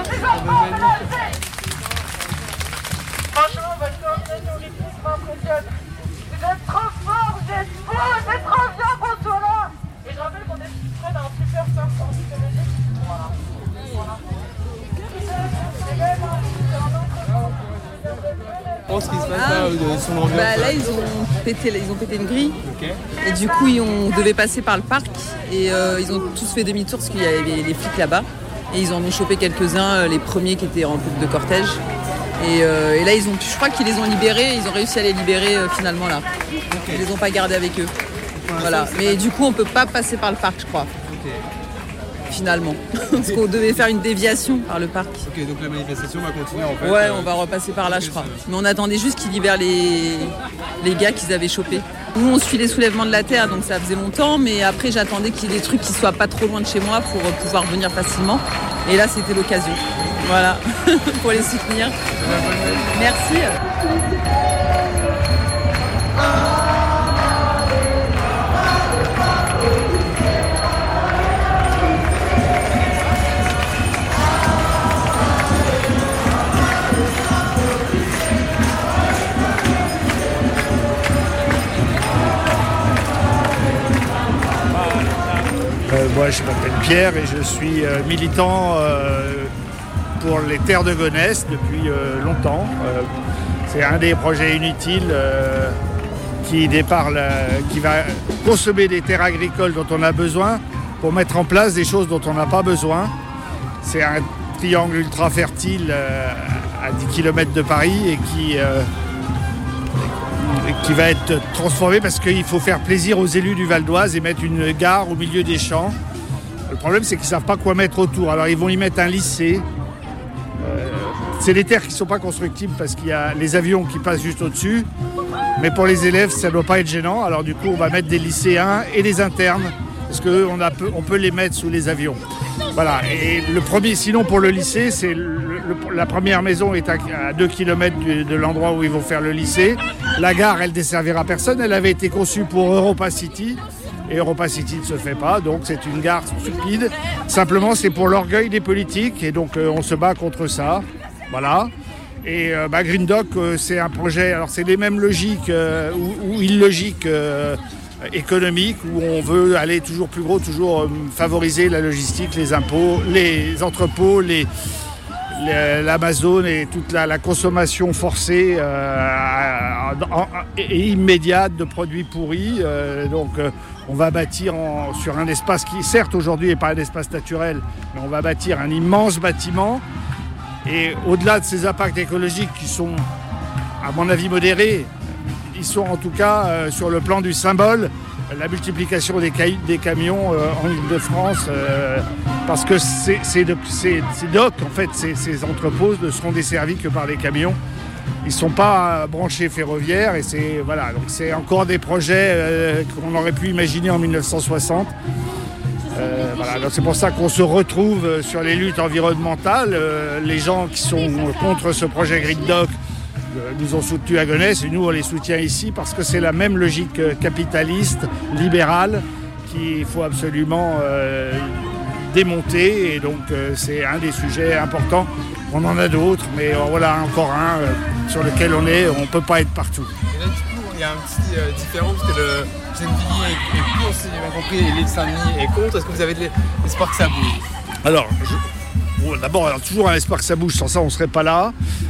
Franchement, votre coordination rythmique m'impressionne. Vous êtes trop forts, vous êtes beaux, c'est trop bien qu'on soit là. Et je rappelle qu'on est près d'un super centre ornithologique. Voilà. Comment ce qui se passe là, Ah, de son ambiance? bah là, ils ont pété, ils ont pété une grille. Ok. Et du coup, ils- on devait passer par le parc. Et euh, ils ont tous fait demi-tour parce qu'il y avait les, les flics là-bas. Et ils en ont chopé quelques-uns, euh, les premiers qui étaient en groupe de cortège. Et, euh, et là, ils ont, je crois qu'ils les ont libérés. Ils ont réussi à les libérer euh, finalement là. Ils les ont pas gardés avec eux. Voilà. Mais du coup, on peut pas passer par le parc, je crois. Ok. Finalement. Parce qu'on devait faire une déviation par le parc. Ok, donc la manifestation va continuer en fait. Ouais, euh, on va repasser par là, je crois. ça- Mais on attendait juste qu'ils libèrent les, les gars qu'ils avaient chopés. Nous, on suit les soulèvements de la terre, donc ça faisait longtemps. Mais après, j'attendais qu'il y ait des trucs qui soient pas trop loin de chez moi pour pouvoir venir facilement. Et là, c'était l'occasion. Voilà, pour les soutenir. Merci. Euh, moi, je m'appelle Pierre et je suis euh, militant euh, pour les terres de Gonesse depuis euh, longtemps. Euh, c'est un des projets inutiles euh, qui, départ la- qui va consommer des terres agricoles dont on a besoin pour mettre en place des choses dont on n'a pas besoin. C'est un triangle ultra fertile euh, à dix kilomètres de Paris et qui... euh, qui va être transformé parce qu'il faut faire plaisir aux élus du Val d'Oise et mettre une gare au milieu des champs. Le problème, c'est qu'ils ne savent pas quoi mettre autour. Alors, ils vont y mettre un lycée. Euh, c'est des terres qui ne sont pas constructibles parce qu'il y a les avions qui passent juste au-dessus. Mais pour les élèves, ça ne doit pas être gênant. Alors du coup, on va mettre des lycéens et des internes, parce qu'on a, on peut les mettre sous les avions. Voilà. Et le premier, sinon pour le lycée, c'est le, le, la première maison est à, à deux kilomètres de, de l'endroit où ils vont faire le lycée. La gare, elle desservira personne. Elle avait été conçue pour Europa City. Et Europa City ne se fait pas, donc c'est une gare stupide. Simplement, c'est pour l'orgueil des politiques, et donc euh, on se bat contre ça. Voilà. Et euh, bah, Green Dock, euh, c'est un projet, alors c'est les mêmes logiques euh, ou, ou illogiques euh, économiques, où on veut aller toujours plus gros, toujours euh, favoriser la logistique, les impôts, les entrepôts, les, les, l'Amazon et toute la, la consommation forcée euh, en, en, et immédiate de produits pourris. Euh, donc euh, on va bâtir en, sur un espace qui, certes aujourd'hui n'est pas un espace naturel, mais on va bâtir un immense bâtiment. Et au-delà de ces impacts écologiques qui sont, à mon avis, modérés, ils sont en tout cas euh, sur le plan du symbole, la multiplication des, ca- des camions euh, en Île-de-France, euh, parce que ces, ces, ces, ces docks, en fait, ces, ces entrepôts ne seront desservis que par les camions. Ils ne sont pas branchés ferroviaires, et c'est, voilà, donc c'est encore des projets euh, qu'on aurait pu imaginer en dix-neuf cent soixante. Euh, voilà, donc c'est pour ça qu'on se retrouve sur les luttes environnementales. Euh, les gens qui sont contre ce projet Green Dock euh, nous ont soutenus à Gonesse, et nous on les soutient ici parce que c'est la même logique capitaliste, libérale, qu'il faut absolument euh, démonter, et donc euh, c'est un des sujets importants. On en a d'autres, mais euh, voilà encore un euh, sur lequel on est, on ne peut pas être partout. Et là, du coup, il y a un petit euh, différent parce que le Gennevilliers est, est pour, si j'ai bien compris, et l'île Saint-Denis est contre. Est-ce que vous avez de l'espoir que ça bouge? Alors, je, bon, d'abord, alors, toujours un espoir que ça bouge, sans ça on ne serait pas là.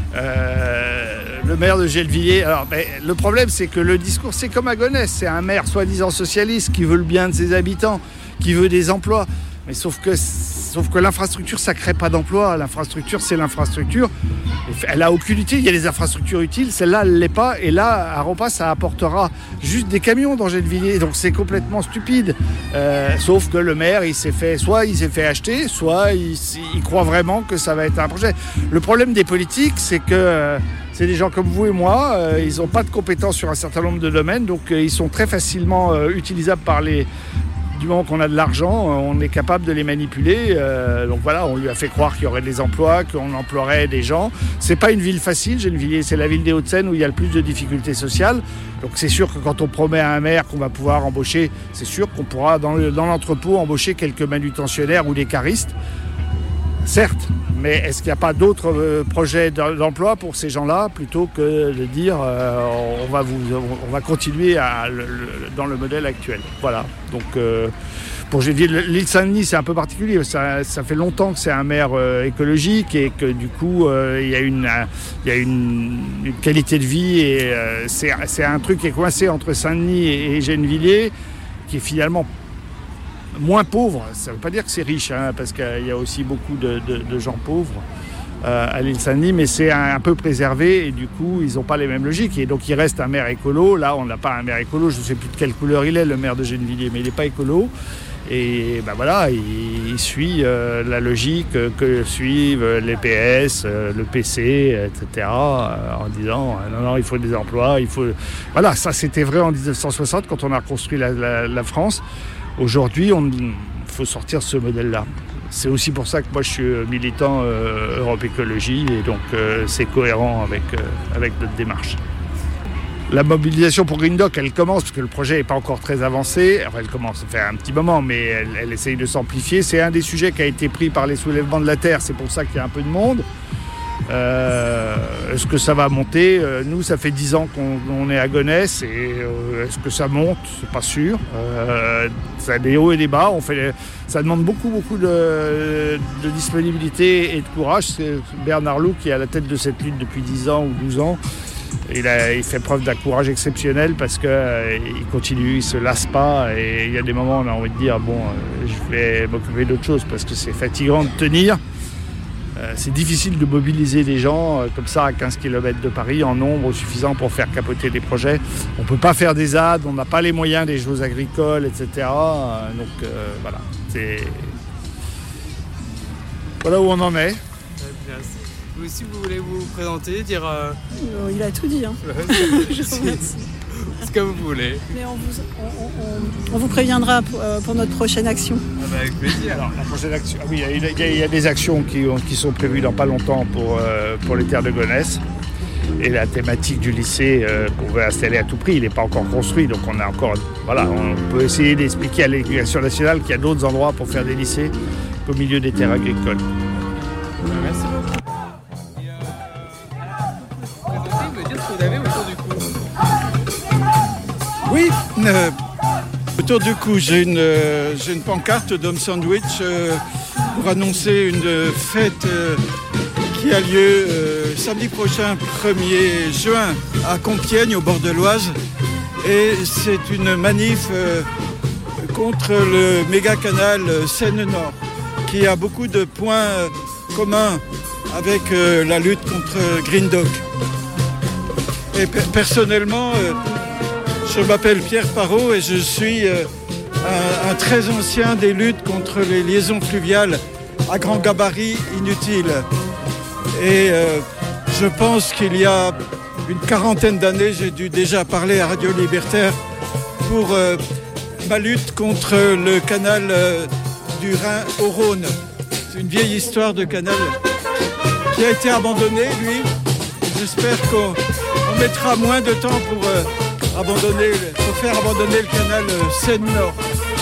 Euh, le maire de Gennevilliers, alors ben, le problème c'est que le discours, c'est comme à Gonesse, c'est un maire soi-disant socialiste qui veut le bien de ses habitants, qui veut des emplois. Mais sauf que, sauf que l'infrastructure, ça ne crée pas d'emploi. L'infrastructure, c'est l'infrastructure. Elle n'a aucune utilité. Il y a des infrastructures utiles. Celle-là, elle ne l'est pas. Et là, à Europa, ça apportera juste des camions dans Gennevilliers. Donc, c'est complètement stupide. Euh, sauf que le maire, il s'est fait, soit il s'est fait acheter, soit il, il croit vraiment que ça va être un projet. Le problème des politiques, c'est que euh, c'est des gens comme vous et moi. Euh, ils n'ont pas de compétences sur un certain nombre de domaines. Donc, euh, ils sont très facilement euh, utilisables par les... Du moment qu'on a de l'argent, on est capable de les manipuler. Euh, donc voilà, on lui a fait croire qu'il y aurait des emplois, qu'on emploierait des gens. C'est pas une ville facile, Gennevilliers, c'est la ville des Hauts-de-Seine où il y a le plus de difficultés sociales. Donc c'est sûr que quand on promet à un maire qu'on va pouvoir embaucher, c'est sûr qu'on pourra dans, le, dans l'entrepôt embaucher quelques manutentionnaires ou des caristes. Certes, mais est-ce qu'il n'y a pas d'autres euh, projets d'emploi pour ces gens-là, plutôt que de dire euh, on, va vous, on va continuer à, le, le, dans le modèle actuel. Voilà. Donc euh, pour l'île Saint-Denis, c'est un peu particulier. Ça, ça fait longtemps que c'est un maire euh, écologique, et que du coup euh, il y a une, il y a une, une qualité de vie, et euh, c'est, c'est un truc qui est coincé entre Saint-Denis et, et Gennevilliers, qui est finalement moins pauvres. Ça ne veut pas dire que c'est riche, hein, parce qu'il y a aussi beaucoup de, de, de gens pauvres euh, à l'île Saint-Denis, mais c'est un, un peu préservé, et du coup ils n'ont pas les mêmes logiques, et donc il reste un maire écolo. Là on n'a pas un maire écolo, je ne sais plus de quelle couleur il est, le maire de Gennevilliers, mais il n'est pas écolo, et ben voilà, il, il suit euh, la logique que suivent les P S, euh, le P C, et cetera, euh, en disant euh, non non, il faut des emplois, il faut... Voilà, ça c'était vrai en dix-neuf cent soixante quand on a reconstruit la, la, la France. Aujourd'hui, il faut sortir ce modèle-là. C'est aussi pour ça que moi je suis militant euh, Europe Écologie, et donc euh, c'est cohérent avec, euh, avec notre démarche. La mobilisation pour Green Dock, elle commence, parce que le projet n'est pas encore très avancé. Enfin, elle commence, ça fait un petit moment, mais elle, elle essaye de s'amplifier. C'est un des sujets qui a été pris par les soulèvements de la Terre, c'est pour ça qu'il y a un peu de monde. Euh, est-ce que ça va monter? euh, Nous, ça fait dix ans qu'on on est à Gonesse, et euh, est-ce que ça monte? C'est pas sûr. Euh, ça a des hauts et des bas. On fait, ça demande beaucoup, beaucoup de, de disponibilité et de courage. C'est Bernard Loup qui est à la tête de cette lutte depuis dix ans ou douze ans. Il, a, il fait preuve d'un courage exceptionnel, parce qu'il euh, continue, il ne se lasse pas, et il y a des moments où on a envie de dire bon, euh, je vais m'occuper d'autre chose, parce que c'est fatigant de tenir. Euh, c'est difficile de mobiliser des gens euh, comme ça à quinze kilomètres de Paris en nombre suffisant pour faire capoter des projets. On ne peut pas faire des A D, on n'a pas les moyens des choses agricoles, et cetera. Euh, donc euh, voilà, c'est... Voilà où on en est. Vous aussi, vous voulez vous présenter, dire... Euh... Euh, il a tout dit, hein. Je vous remercie. Ce que vous voulez. Mais on vous, on, on, on vous préviendra pour, euh, pour notre prochaine action. Ah bah avec plaisir. Alors, la prochaine action, ah oui, il y, y, y a des actions qui, qui sont prévues dans pas longtemps pour, euh, pour les terres de Gonesse. Et la thématique du lycée euh, qu'on veut installer à tout prix, il n'est pas encore construit. Donc on a encore, voilà, on peut essayer d'expliquer à l'éducation nationale qu'il y a d'autres endroits pour faire des lycées qu'au milieu des terres agricoles. Merci beaucoup. Et euh, vous pouvez me dire ce que vous avez autour du cou? Oui, euh, autour du cou, j'ai une, euh, j'ai une pancarte d'Homme Sandwich euh, pour annoncer une fête euh, qui a lieu euh, samedi prochain, premier juin, à Compiègne, au bord de l'Oise. Et c'est une manif euh, contre le méga-canal Seine-Nord, qui a beaucoup de points euh, communs avec euh, la lutte contre Green Dog. Et pe- personnellement, euh, je m'appelle Pierre Parot et je suis euh, un, un très ancien des luttes contre les liaisons fluviales à grand gabarit inutiles. Et euh, je pense qu'il y a une quarantaine d'années, j'ai dû déjà parler à Radio Libertaire pour euh, ma lutte contre le canal euh, du Rhin au Rhône. C'est une vieille histoire de canal qui a été abandonné, lui. J'espère qu'on on mettra moins de temps pour, euh, abandonner, pour faire abandonner le canal euh, Seine-Nord.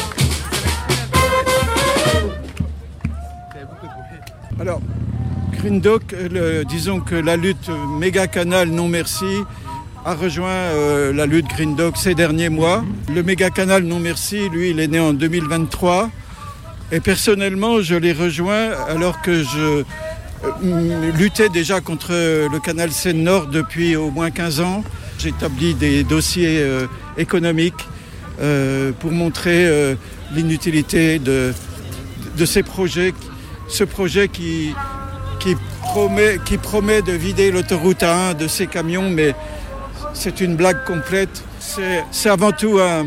Alors, Green Dog, le, disons que la lutte méga canal non merci a rejoint euh, la lutte Green Dog ces derniers mois. Le méga canal non merci, lui, il est né en deux mille vingt-trois. Et personnellement, je l'ai rejoint alors que je euh, luttais déjà contre le canal Seine-Nord depuis au moins quinze ans. J'ai établi des dossiers euh, économiques euh, pour montrer euh, l'inutilité de, de ces projets. Ce projet qui, qui, promet, qui promet de vider l'autoroute A un de ces camions, mais c'est une blague complète. C'est, c'est avant tout un,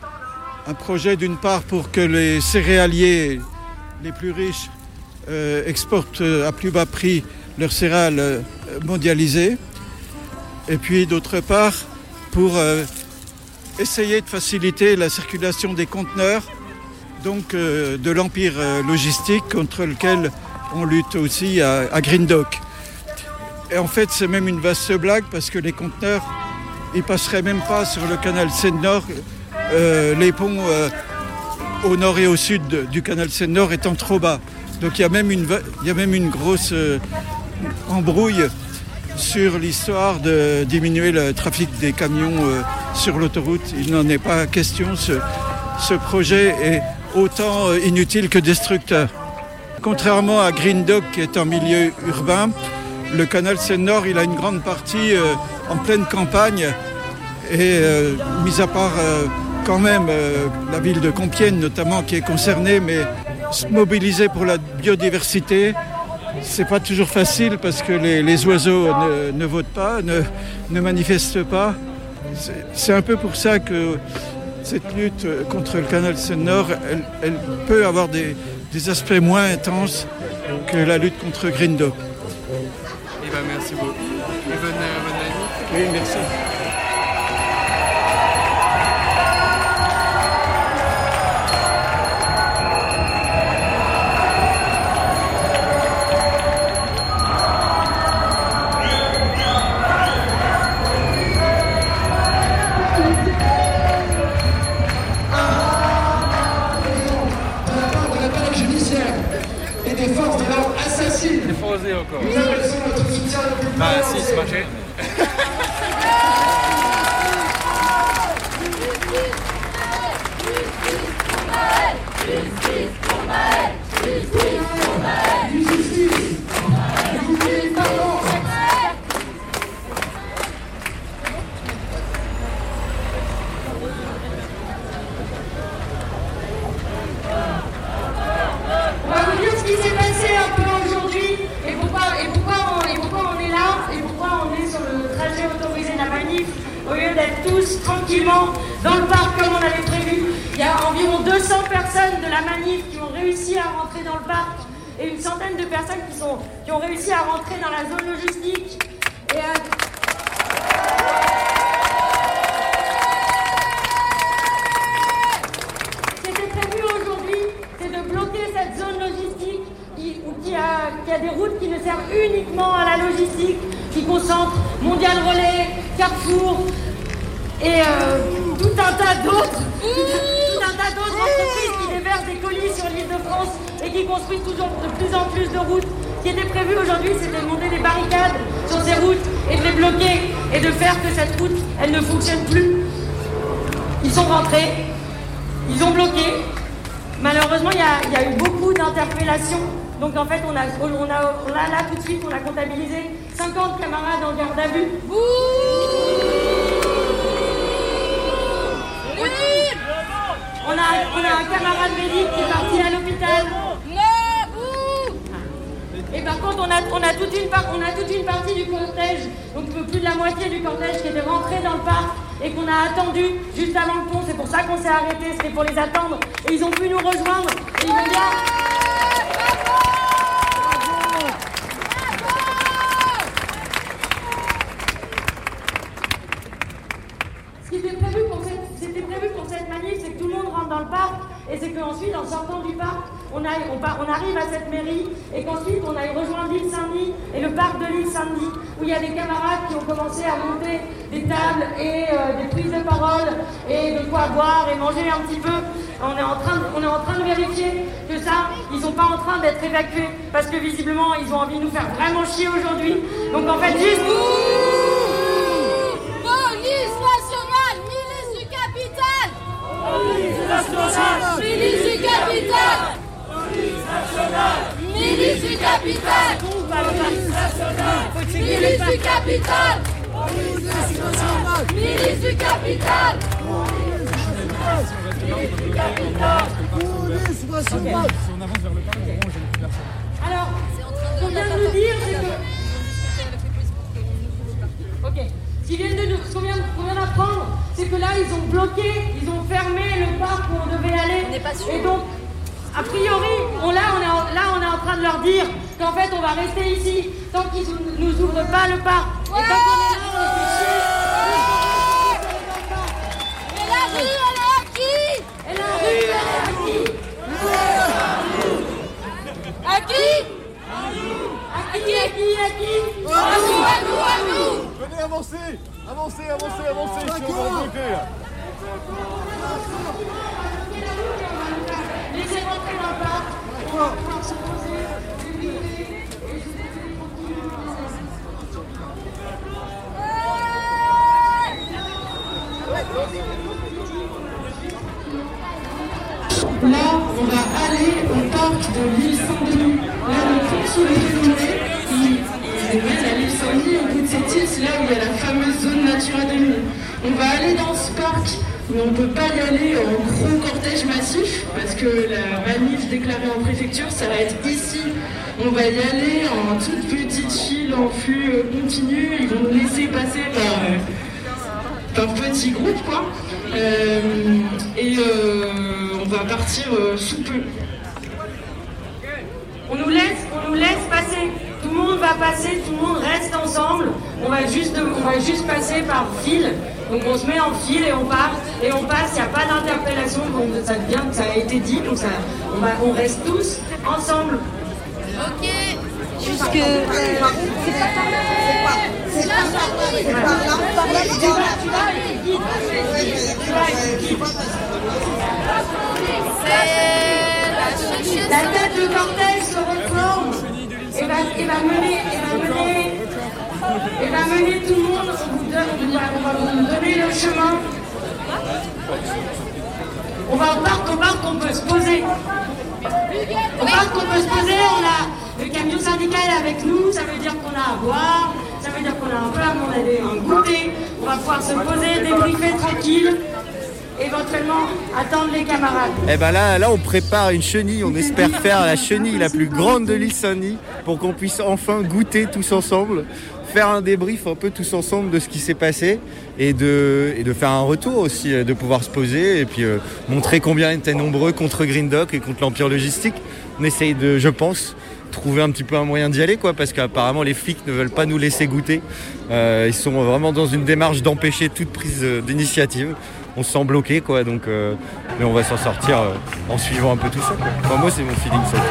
un projet d'une part pour que les céréaliers les plus riches euh, exportent à plus bas prix leurs céréales mondialisées. Et puis d'autre part pour euh, essayer de faciliter la circulation des conteneurs, donc euh, de l'empire euh, logistique contre lequel on lutte aussi à, à Green Dog. Et en fait, c'est même une vaste blague parce que les conteneurs, ils passeraient même pas sur le canal Seine-Nord, euh, les ponts euh, au nord et au sud de, du canal Seine-Nord étant trop bas. Donc il y a même une, il y a même une grosse euh, embrouille sur l'histoire de diminuer le trafic des camions euh, sur l'autoroute. Il n'en est pas question. Ce, ce projet est autant euh, inutile que destructeur. Contrairement à Green Dog qui est en milieu urbain, le canal Seine-Nord, il a une grande partie euh, en pleine campagne et euh, mis à part euh, quand même euh, la ville de Compiègne notamment qui est concernée, mais se mobiliser pour la biodiversité, c'est pas toujours facile parce que les, les oiseaux ne, ne votent pas, ne, ne manifestent pas. C'est, c'est un peu pour ça que cette lutte contre le canal Seine-Nord, elle, elle peut avoir des, des aspects moins intenses que la lutte contre Green Dog. Eh ben, merci beaucoup. Et bonne, bonne année. Oui, merci. Encore. Bah si, c'est marché. On va vous dire ce qui s'est passé un peu aujourd'hui et pourquoi, et pourquoi, on, et pourquoi on est là et pourquoi on est sur le trajet autorisé de la manif au lieu d'être tous tranquillement dans le parc comme on avait prévu. Il y a environ deux cents personnes de la manif qui ont réussi à rentrer dans le parc et une centaine de personnes qui, sont, qui ont réussi à rentrer dans la zone logistique. Et à... Ce qui était prévu aujourd'hui, c'est de bloquer cette zone logistique qui, qui, a, qui a des routes qui ne servent uniquement à la logistique, qui concentrent Mondial Relais, Carrefour et euh, tout un tas d'autres tout un tas d'autres entreprises qui déversent des colis sur l'île de France et qui construisent toujours de plus en plus de routes. Ce qui était prévu aujourd'hui, c'était de monter des barricades sur ces routes et de les bloquer et de faire que cette route, elle ne fonctionne plus. Ils sont rentrés, ils ont bloqué. Malheureusement, il y a, il y a eu beaucoup d'interpellations. Donc en fait, on a, on, a, on a là tout de suite, on a comptabilisé cinquante camarades en garde à vue. On a, on a un camarade médic qui est parti à l'hôpital. Et par contre, on a, on, a toute une part, on a toute une partie du cortège, donc plus de la moitié du cortège qui était rentré dans le parc et qu'on a attendu juste avant le pont. C'est pour ça qu'on s'est arrêté, c'était pour les attendre. Et ils ont pu nous rejoindre. Et ils vont bien. Ce qui était prévu pour cette, c'était prévu pour cette manif, c'est que tout le monde rentre dans le parc et c'est qu'ensuite, en sortant du parc, on, aille, on, part, on arrive à cette mairie et qu'ensuite on aille rejoindre l'île Saint-Denis et le parc de l'île Saint-Denis où il y a des camarades qui ont commencé à monter des tables et euh, des prises de parole et de quoi boire et manger un petit peu. On est en train de, on est en train de vérifier que ça, ils sont pas en train d'être évacués parce que visiblement ils ont envie de nous faire vraiment chier aujourd'hui. Donc en fait, juste... Police nationale, milice du capital. Police nationale, milice du capital. Police nationale, milice du capital. Police nationale, milice du capital. Police nationale, milice du capital. Milice du capital. Police nationale. Si on avance vers le parc, on range plus personne. Alors, ce qu'on vient de nous dire, c'est que... Ok. Ce qu'ils viennent de nous, ce qu'on vient, qu'on vient d'apprendre, c'est que là, ils ont bloqué, ils ont fermé le parc où on devait aller. On n'est pas sûr. Et donc, a priori, on, là, on est en, là, on est en train de leur dire qu'en fait, on va rester ici tant qu'ils ne nous ouvrent pas le parc. Ouais. Et tant qu'on est là, on fait chier. Et la rue, elle est à qui? Et la rue, elle est à qui? À qui? À qui, à qui, à qui? À nous, à nous, à nous. Venez avancer, avancez, avancez, avancez, si on va bloquer là. Laissez rentrer dans le parc. On va pouvoir se poser, débriefer, et je vous laisse tranquillement. Là, on va aller au parc de l'île Saint-Denis. Là, le pont sous les Fédonais, qui est à l'île Saint-Denis, au bout de cette île, c'est là où il y a la fameuse zone Natura deux mille. On va aller dans ce parc, mais on ne peut pas y aller en gros cortège massif, parce que la manif déclarée en préfecture, ça va être ici. On va y aller en toute petite file, en flux continu. Ils vont nous laisser passer par... Euh, un petit groupe quoi euh, et euh, on va partir euh, sous peu. On nous laisse, on nous laisse passer. Tout le monde va passer, tout le monde reste ensemble. On va juste, on va juste passer par file. Donc on se met en file et on part et on passe. Il n'y a pas d'interpellation. Donc ça vient, ça a été dit. Donc ça, on va, on reste tous ensemble. Ok. Jusque. Euh, c'est pas par là. C'est pas. C'est pas par là. C'est par là. Par là. Tu vas, tu vas avec le guide. Tu vas avec le guide. La tête de cortège se reforme et va, et va mener, et va mener, et va mener tout le monde. On vous donne, on va, on va vous donner le chemin. On va au parc, au parc, on peut se poser. Au parc, on peut se poser. On a le camion syndical avec nous. Ça veut dire qu'on a à boire. Ça veut dire qu'on a un peu à manger, un goûter. On va pouvoir se poser, débriefer tranquille. Éventuellement attendre les camarades. Et ben là, là, on prépare une chenille. On espère faire la chenille la plus grande de l'île Saint-Denis pour qu'on puisse enfin goûter tous ensemble, faire un débrief un peu tous ensemble de ce qui s'est passé et de, et de faire un retour aussi, de pouvoir se poser et puis euh, montrer combien on était nombreux contre Green Doc et contre l'Empire Logistique. On essaye de, je pense, trouver un petit peu un moyen d'y aller, quoi, parce qu'apparemment les flics ne veulent pas nous laisser goûter. Euh, ils sont vraiment dans une démarche d'empêcher toute prise d'initiative. On se sent bloqué, quoi, donc euh, mais on va s'en sortir euh, en suivant un peu tout ça, quoi. Enfin, moi c'est mon feeling ça.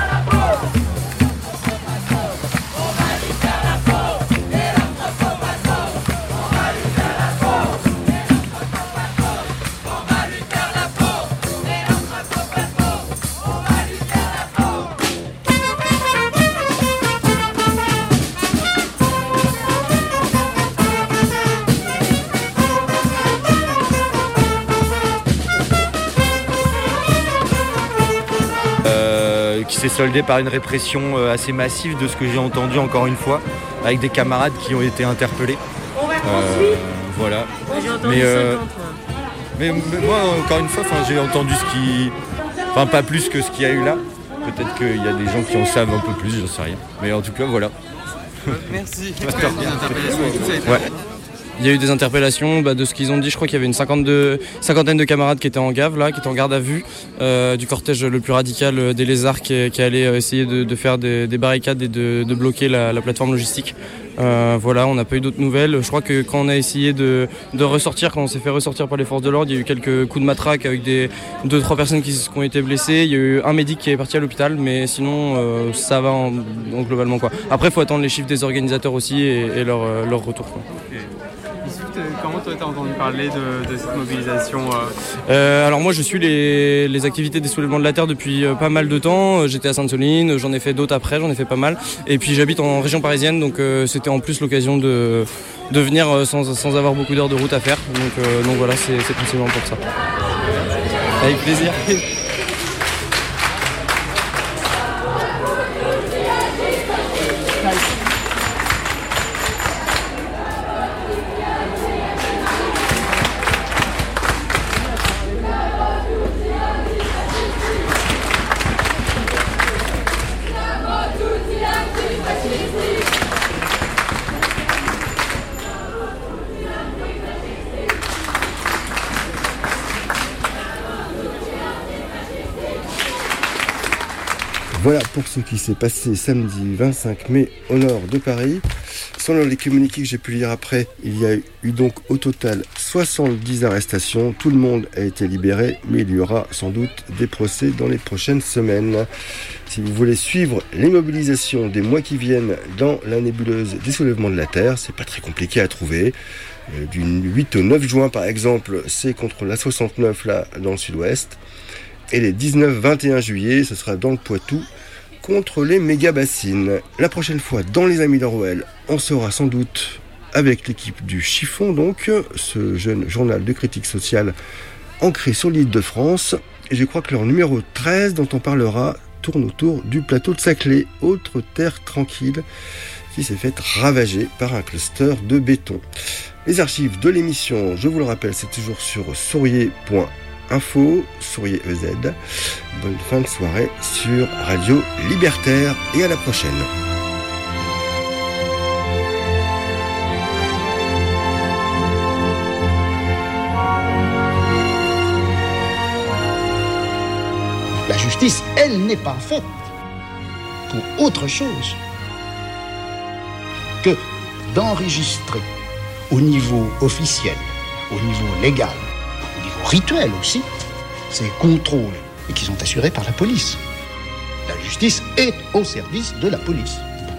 Qui s'est soldé par une répression assez massive de ce que j'ai entendu encore une fois, avec des camarades qui ont été interpellés. Euh, voilà. Mais, euh, mais, mais moi, encore une fois, j'ai entendu ce qui... Enfin, pas plus que ce qu'il y a eu là. Peut-être qu'il y a des gens qui en savent un peu plus, j'en sais rien. Mais en tout cas, voilà. Merci. Ouais. Il y a eu des interpellations, bah, de ce qu'ils ont dit, je crois qu'il y avait une cinquantaine de camarades qui étaient en gave, là, qui étaient en garde à vue, euh, du cortège le plus radical euh, des Lézards qui, qui allait euh, essayer de, de faire des, des barricades et de, de bloquer la, la plateforme logistique. Euh, voilà, on n'a pas eu d'autres nouvelles. Je crois que quand on a essayé de, de ressortir, quand on s'est fait ressortir par les forces de l'ordre, il y a eu quelques coups de matraque avec des deux trois personnes qui, qui ont été blessées. Il y a eu un médic qui est parti à l'hôpital, mais sinon euh, ça va en, en globalement, quoi. Après, il faut attendre les chiffres des organisateurs aussi et, et leur, euh, leur retour, quoi. Okay. Comment toi t'as entendu parler de, de cette mobilisation euh... Euh, Alors moi je suis les, les activités des soulèvements de la terre depuis euh, pas mal de temps. J'étais à Sainte-Soline, j'en ai fait d'autres après, j'en ai fait pas mal. Et puis j'habite en région parisienne, donc euh, c'était en plus l'occasion de, de venir euh, sans, sans avoir beaucoup d'heures de route à faire. Donc, euh, donc voilà, c'est, c'est principalement pour ça. Avec plaisir. Voilà pour ce qui s'est passé samedi vingt-cinq mai au nord de Paris. Selon les communiqués que j'ai pu lire après, il y a eu donc au total soixante-dix arrestations. Tout le monde a été libéré, mais il y aura sans doute des procès dans les prochaines semaines. Si vous voulez suivre les mobilisations des mois qui viennent dans la nébuleuse des soulèvements de la Terre, c'est pas très compliqué à trouver. Du huit au neuf juin par exemple, c'est contre la soixante-neuf là dans le sud-ouest. Et les dix-neuf vingt et un juillet, ce sera dans le Poitou, contre les méga-bassines. La prochaine fois, dans les Amis d'Orwell, on sera sans doute avec l'équipe du Chiffon, donc, ce jeune journal de critique sociale ancré sur l'île de France. Et je crois que leur numéro treize, dont on parlera, tourne autour du plateau de Saclay, autre terre tranquille, qui s'est faite ravager par un cluster de béton. Les archives de l'émission, je vous le rappelle, c'est toujours sur sourier point info, souriez E Z. Bonne fin de soirée sur Radio Libertaire et à la prochaine. La justice, elle n'est pas faite pour autre chose que d'enregistrer au niveau officiel, au niveau légal, au niveau rituel aussi, ces contrôles et qui sont assurés par la police. La justice est au service de la police.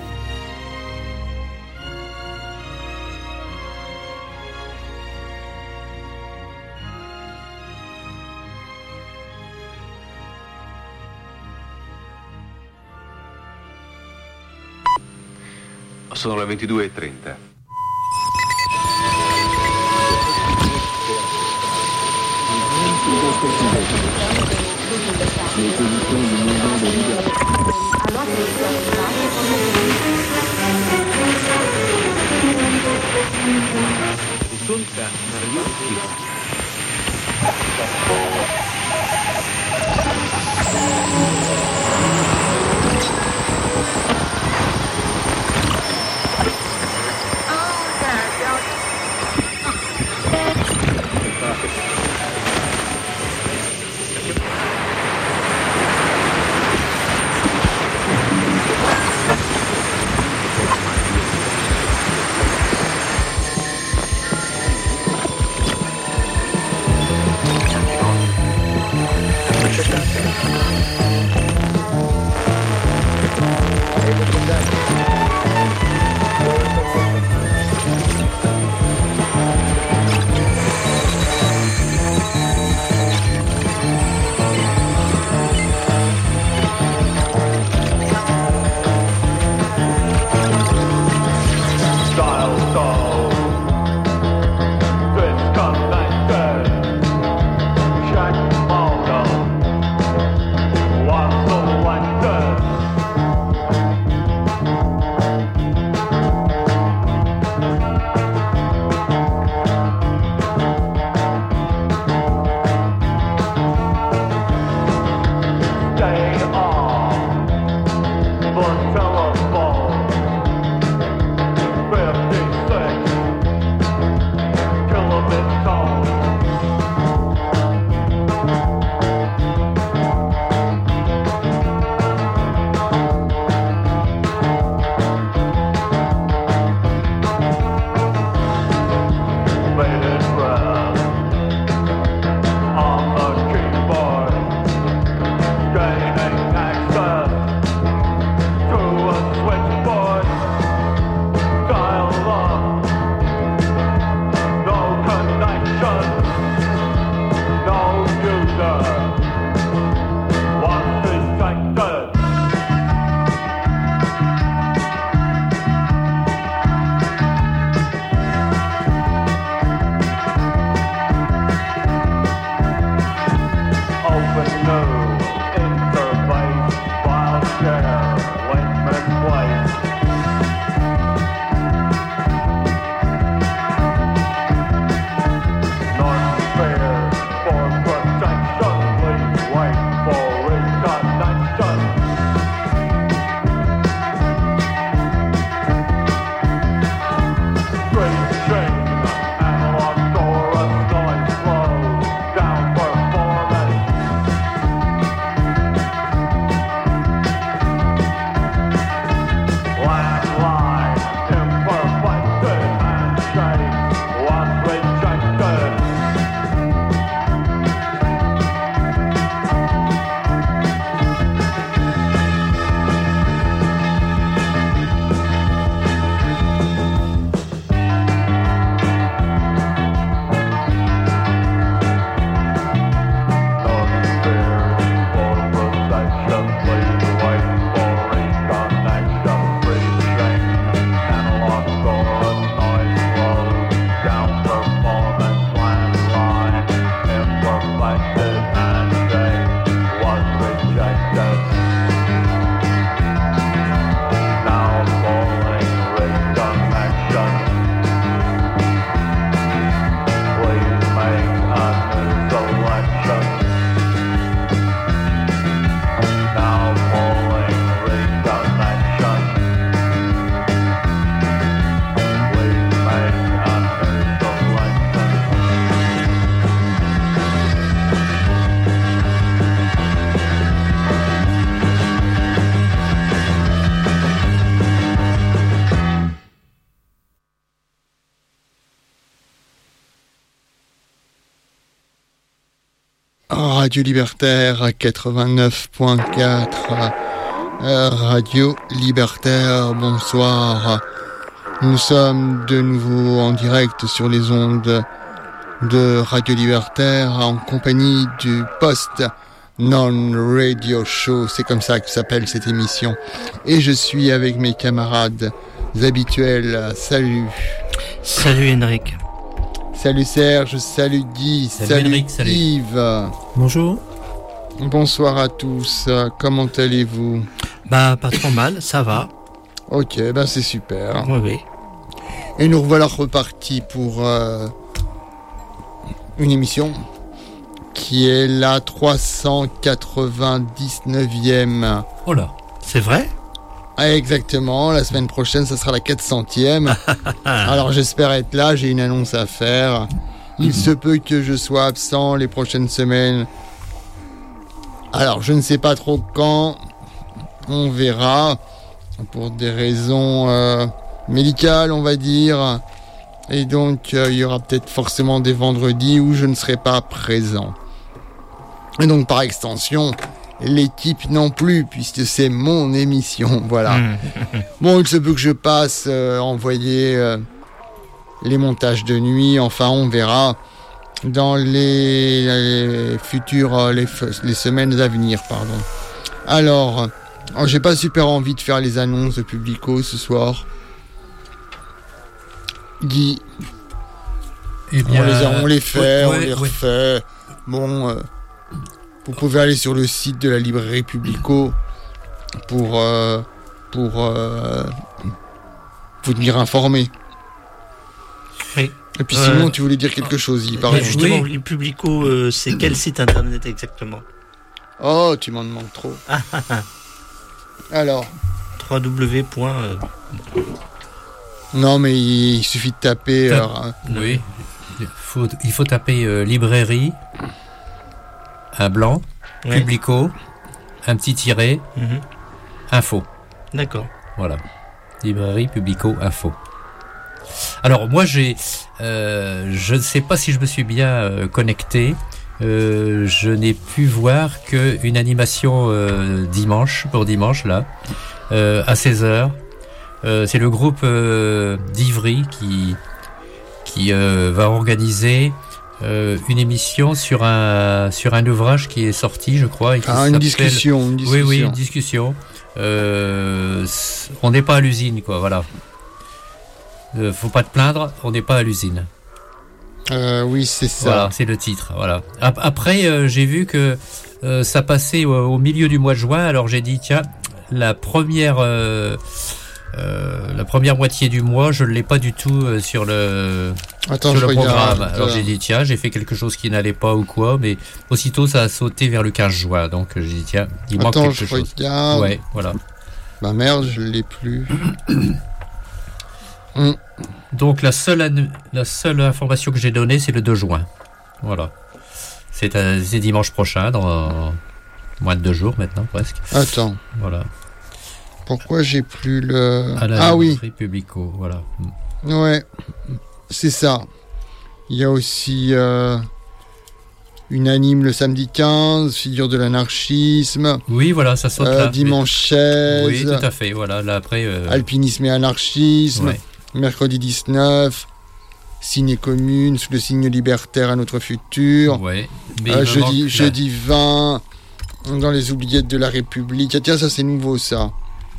Sono le ventidue e trenta. Radio Libertaire à quatre-vingt-neuf point quatre. Radio Libertaire, bonsoir. Nous sommes de nouveau en direct sur les ondes de Radio Libertaire en compagnie du Post Non-Radio Show. C'est comme ça que s'appelle cette émission. Et je suis avec mes camarades habituels. Salut. Salut Henrik. Salut Serge, salut Guy, salut, salut Henrik, salut Yves. Bonjour. Bonsoir à tous, comment allez-vous? Bah pas trop mal, ça va. Ok, bah c'est super. Oui, oui. Et nous revoilà repartis pour euh, une émission qui est la trois cent quatre-vingt-dix-neuvième. Oh là, c'est vrai? Exactement, la semaine prochaine, ça sera la quatre centième. Alors j'espère être là, j'ai une annonce à faire. Il se peut que je sois absent les prochaines semaines. Alors je ne sais pas trop quand, on verra, pour des raisons euh, médicales on va dire. Et donc euh, il y aura peut-être forcément des vendredis où je ne serai pas présent. Et donc par extension, l'équipe non plus, puisque c'est mon émission. Voilà. Mmh. Bon, il se peut que je passe euh, envoyer euh, les montages de nuit. Enfin, on verra dans les, les futures, les, les semaines à venir, pardon. Alors, oh, j'ai pas super envie de faire les annonces de Publico ce soir. Guy, Eh bien, on, les a- on les fait, ouais, on ouais, les ouais. refait. Bon, euh, vous pouvez aller sur le site de la librairie Publico pour, euh, pour euh, vous tenir informé. Oui. Et puis Euh, sinon, tu voulais dire quelque chose, Guy, par Mais exemple. justement, les Publico, euh, c'est quel site internet exactement? Oh, tu m'en demandes trop. Ah, ah, ah. Alors, w w w point non, mais il, il suffit de taper. Tape. alors, hein. Oui, il faut, il faut taper euh, librairie, un blanc, Ouais. Publico, un petit tiret, Mhm. info. D'accord. Voilà. Librairie, Publico, info. Alors moi j'ai, euh, je ne sais pas si je me suis bien euh, connecté. Euh, je n'ai pu voir qu'une animation euh, dimanche, pour dimanche là, euh, à seize heures. Euh, c'est le groupe euh, d'Ivry qui qui euh, va organiser euh, une émission sur un sur un ouvrage qui est sorti, je crois. Et qui Ah, une s'appelle- discussion, une Oui, oui, discussion. une discussion. Euh, c- on n'est pas à l'usine, quoi. Voilà. Euh, faut pas te plaindre, on n'est pas à l'usine. Euh, oui, c'est ça. Voilà, c'est le titre. Voilà. Ap- Après, euh, j'ai vu que euh, ça passait au, au milieu du mois de juin. Alors j'ai dit tiens, la première, euh, euh, la première moitié du mois, je ne l'ai pas du tout euh, sur le Attends, sur je le regarde. programme. Alors j'ai dit tiens, j'ai fait quelque chose qui n'allait pas ou quoi, mais aussitôt ça a sauté vers le quinze juin. Donc j'ai dit tiens, il manque Attends, quelque je chose. regarde. Ouais, voilà. Bah merde, je l'ai plus. Hum. Donc la seule, anu- la seule information que j'ai donnée, c'est le deux juin. Voilà. C'est euh, c'est dimanche prochain, dans moins de deux jours maintenant, presque. Attends. Voilà. Pourquoi j'ai plus le... À la Ah oui, librairie Publico, voilà. ouais, c'est ça. Il y a aussi euh, une anime le samedi quinze, figure de l'anarchisme. Oui, voilà, ça saute Euh, là. dimanche seize. Oui, tout à fait, voilà. Là, après... euh, Alpinisme et anarchisme. Ouais. Mercredi dix-neuf. Ciné commune, sous le signe libertaire à notre futur. Ouais. Mais Euh, il me jeudi, manque, jeudi vingt, dans les oubliettes de la République. Ah, tiens, ça c'est nouveau ça.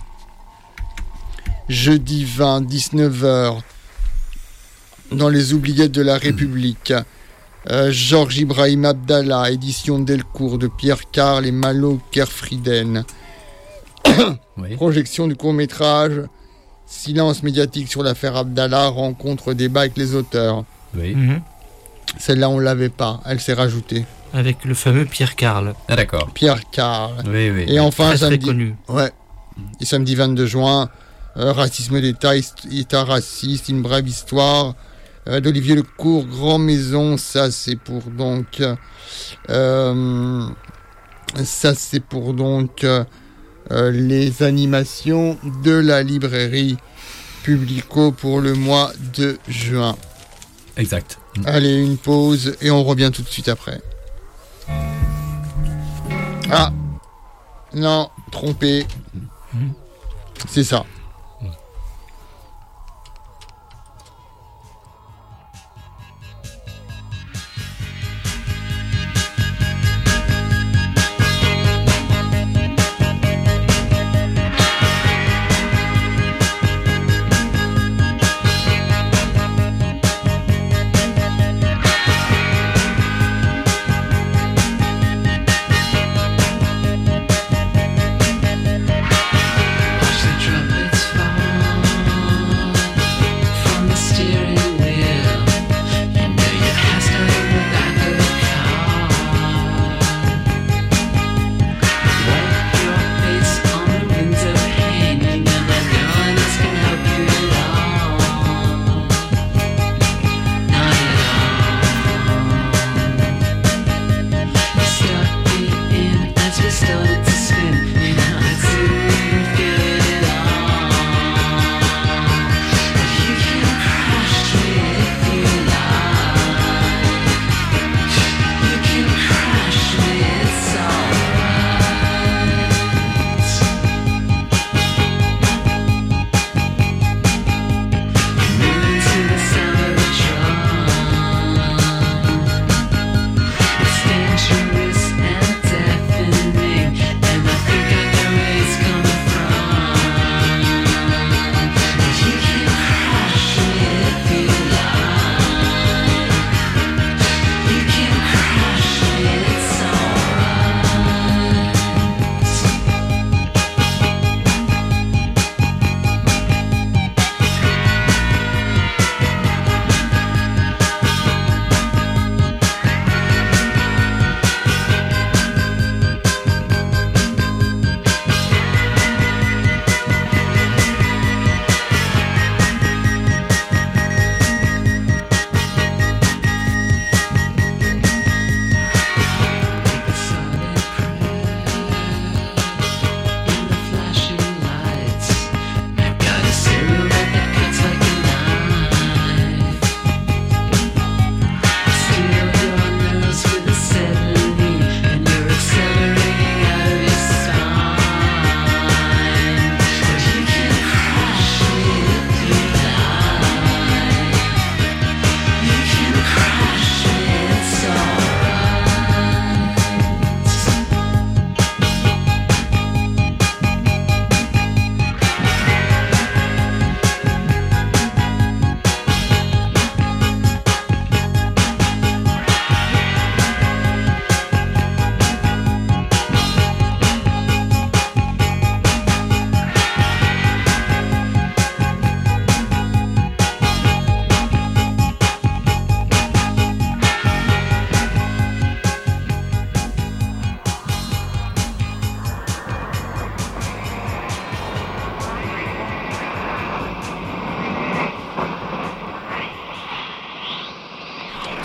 Jeudi vingt, dix-neuf heures, dans les oubliettes de la République. Euh, Georges Ibrahim Abdallah, édition Delcourt de Pierre Carl et Malo Kerfrieden. Oui. Projection du court-métrage Silence médiatique sur l'affaire Abdallah, rencontre débat avec les auteurs. Oui. Mhm. Celle-là, on l'avait pas, elle s'est rajoutée. Avec le fameux Pierre Carl. Ah d'accord. Pierre Carl. Oui, oui. Et enfin, Très, très samedi, connu. ouais. Et samedi vingt-deux juin, euh, racisme d'État, hist- État raciste, une brève histoire euh, d'Olivier Lecourt, Grand Maison. Ça, c'est pour donc, euh, ça, c'est pour donc euh, euh, les animations de la librairie Publico pour le mois de juin. Exact. Allez, une pause et on revient tout de suite après. Ah non, trompé. C'est ça. C'est une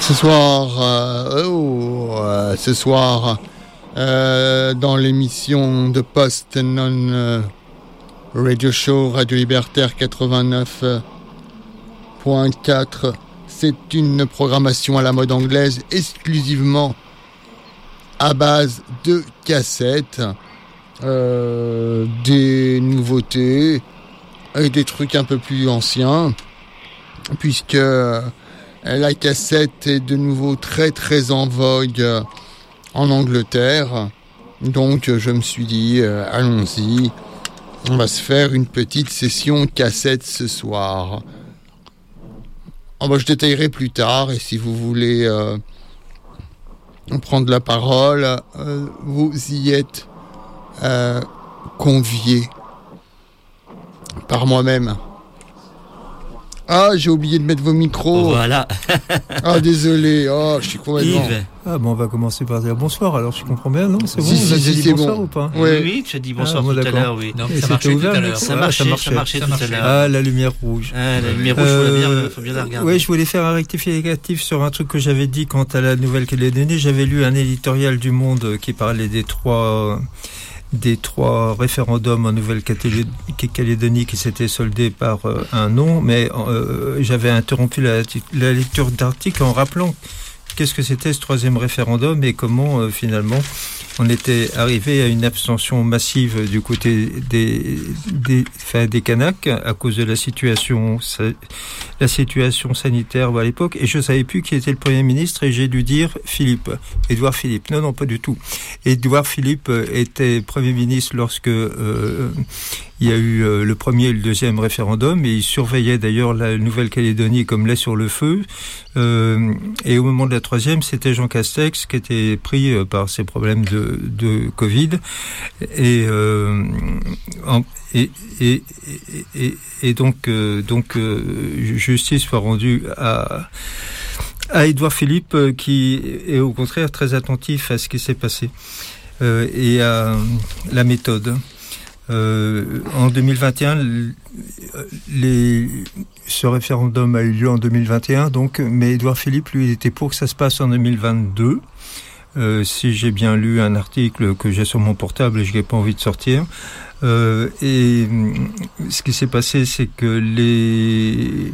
Ce soir, euh, oh, euh, ce soir, euh, dans l'émission de Post Non euh, Radio Show Radio Libertaire quatre-vingt-neuf point quatre, c'est une programmation à la mode anglaise exclusivement à base de cassettes, euh, des nouveautés et des trucs un peu plus anciens, puisque euh, la cassette est de nouveau très très en vogue euh, en Angleterre. Donc je me suis dit, euh, allons-y, on va se faire une petite session cassette ce soir. Oh, bah, je détaillerai plus tard, et si vous voulez euh, prendre la parole, euh, vous y êtes euh, conviés par moi-même. Ah, j'ai oublié de mettre vos micros. Voilà. Ah, désolé. Oh, je suis complètement... Yves. Ah, bon, on va commencer par dire bonsoir. Alors, je comprends bien, non? C'est bon, si, vous avez si, dit c'est bonsoir bon. ou pas? Oui, oui, tu as dit bonsoir ah, bon, tout à l'heure, oui. Non, Et ça marchait ouvert, tout à l'heure. Ça ah, marchait, ça marchait, ça marchait ça tout à marchait. l'heure. Ah, la lumière rouge. Ah, la lumière rouge, il Euh, faut, faut bien la regarder. Oui, je voulais faire un rectificatif sur un truc que j'avais dit quant à la Nouvelle-Calédonie. J'avais lu un éditorial du Monde qui parlait des trois... des trois référendums en Nouvelle-Calédonie qui s'étaient soldés par euh, un non, mais euh, j'avais interrompu la, la lecture d'article en rappelant qu'est-ce que c'était ce troisième référendum et comment euh, finalement on était arrivé à une abstention massive du côté des des, enfin, des Kanaks à cause de la situation la situation sanitaire à l'époque, et je savais plus qui était le Premier ministre et j'ai dû dire Philippe, Édouard Philippe. Non, non, pas du tout. Édouard Philippe était Premier ministre lorsque euh, il y a eu euh, le premier et le deuxième référendum, et il surveillait d'ailleurs la Nouvelle-Calédonie comme lait sur le feu. Euh, et au moment de la troisième, c'était Jean Castex qui était pris euh, par ses problèmes de, de Covid. Et, euh, en, et, et, et, et, et donc, euh, donc euh, justice soit rendue à, à Édouard Philippe, euh, qui est au contraire très attentif à ce qui s'est passé euh, et à la méthode. Euh, en deux mille vingt et un, les, ce référendum a eu lieu en deux mille vingt et un, donc, mais Édouard Philippe, lui, il était pour que ça se passe en deux mille vingt-deux. Euh, si j'ai bien lu un article que j'ai sur mon portable et je n'ai pas envie de sortir. Euh, et ce qui s'est passé, c'est que les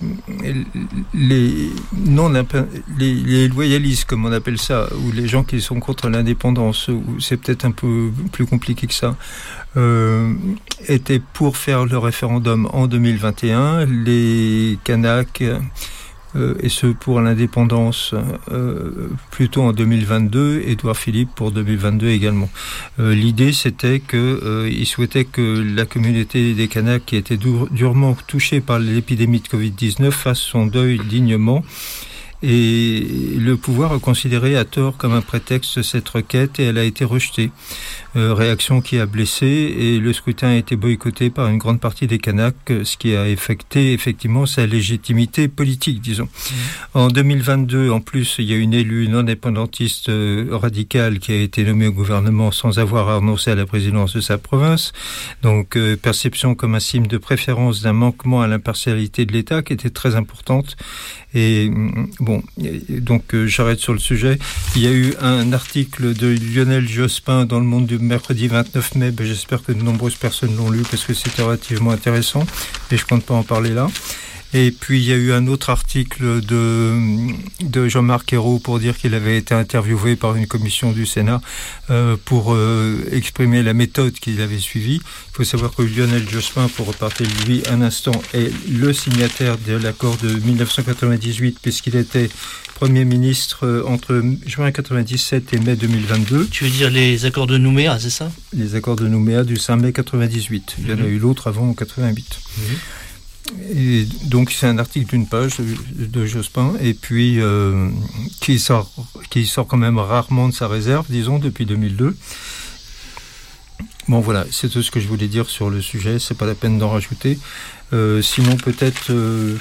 les non les, les loyalistes, comme on appelle ça, ou les gens qui sont contre l'indépendance, ou c'est peut-être un peu plus compliqué que ça, euh, étaient pour faire le référendum en deux mille vingt et un. Les Kanaks Euh, et ceux pour l'indépendance euh, plutôt en deux mille vingt-deux, Édouard Philippe pour deux mille vingt-deux également. Euh, l'idée, c'était que euh, il souhaitait que la communauté des Kanaks, qui était dur, durement touchée par l'épidémie de covid dix-neuf, fasse son deuil dignement. Et le pouvoir a considéré à tort comme un prétexte cette requête, et elle a été rejetée. Euh, réaction qui a blessé, et le scrutin a été boycotté par une grande partie des Kanaks, ce qui a affecté effectivement sa légitimité politique, disons. Mmh. En deux mille vingt-deux, en plus, il y a une élue non indépendantiste euh, radicale qui a été nommée au gouvernement sans avoir à renoncer à la présidence de sa province. Donc, euh, perception comme un signe de préférence d'un manquement à l'impartialité de l'État qui était très importante. Et bon, donc euh, j'arrête sur le sujet. Il y a eu un article de Lionel Jospin dans Le Monde du mercredi vingt-neuf mai. Ben, j'espère que de nombreuses personnes l'ont lu parce que c'était relativement intéressant, mais je compte pas en parler là. Et puis il y a eu un autre article de, de Jean-Marc Ayrault pour dire qu'il avait été interviewé par une commission du Sénat euh, pour euh, exprimer la méthode qu'il avait suivie. Il faut savoir que Lionel Jospin, pour repartir de lui un instant, est le signataire de l'accord de dix-neuf cent quatre-vingt-dix-huit, puisqu'il était Premier ministre entre juin quatre-vingt-dix-sept et mai deux mille vingt-deux. Tu veux dire les accords de Nouméa, c'est ça? Les accords de Nouméa du cinq mai quatre-vingt-dix-huit. Il y en a mmh. eu l'autre avant en quatre-vingt-huit. Mmh. Et donc c'est un article d'une page de, de Jospin, et puis euh, qui sort qui sort quand même rarement de sa réserve, disons, depuis deux mille deux. Bon voilà, c'est tout ce que je voulais dire sur le sujet, c'est pas la peine d'en rajouter. Euh, sinon peut-être euh,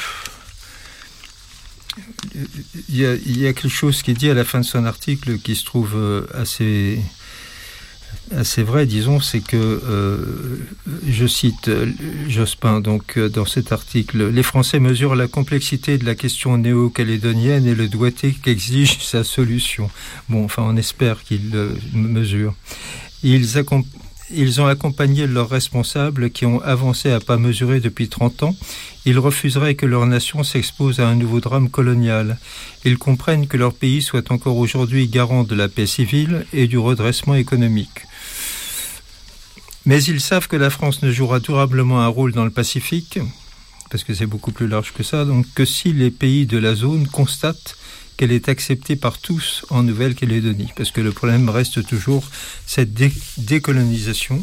il y a, il y a quelque chose qui est dit à la fin de son article qui se trouve assez assez vrai, disons, c'est que, euh, je cite Jospin, donc, dans cet article, « Les Français mesurent la complexité de la question néo-calédonienne et le doigté qu'exige sa solution. » Bon, enfin, on espère qu'ils le mesurent. Ils accompagnent Ils ont accompagné leurs responsables qui ont avancé à pas mesurés depuis trente ans. Ils refuseraient que leur nation s'expose à un nouveau drame colonial. Ils comprennent que leur pays soit encore aujourd'hui garant de la paix civile et du redressement économique. Mais ils savent que la France ne jouera durablement un rôle dans le Pacifique, parce que c'est beaucoup plus large que ça, donc que si les pays de la zone constatent qu'elle est acceptée par tous en Nouvelle-Calédonie, parce que le problème reste toujours cette dé- décolonisation,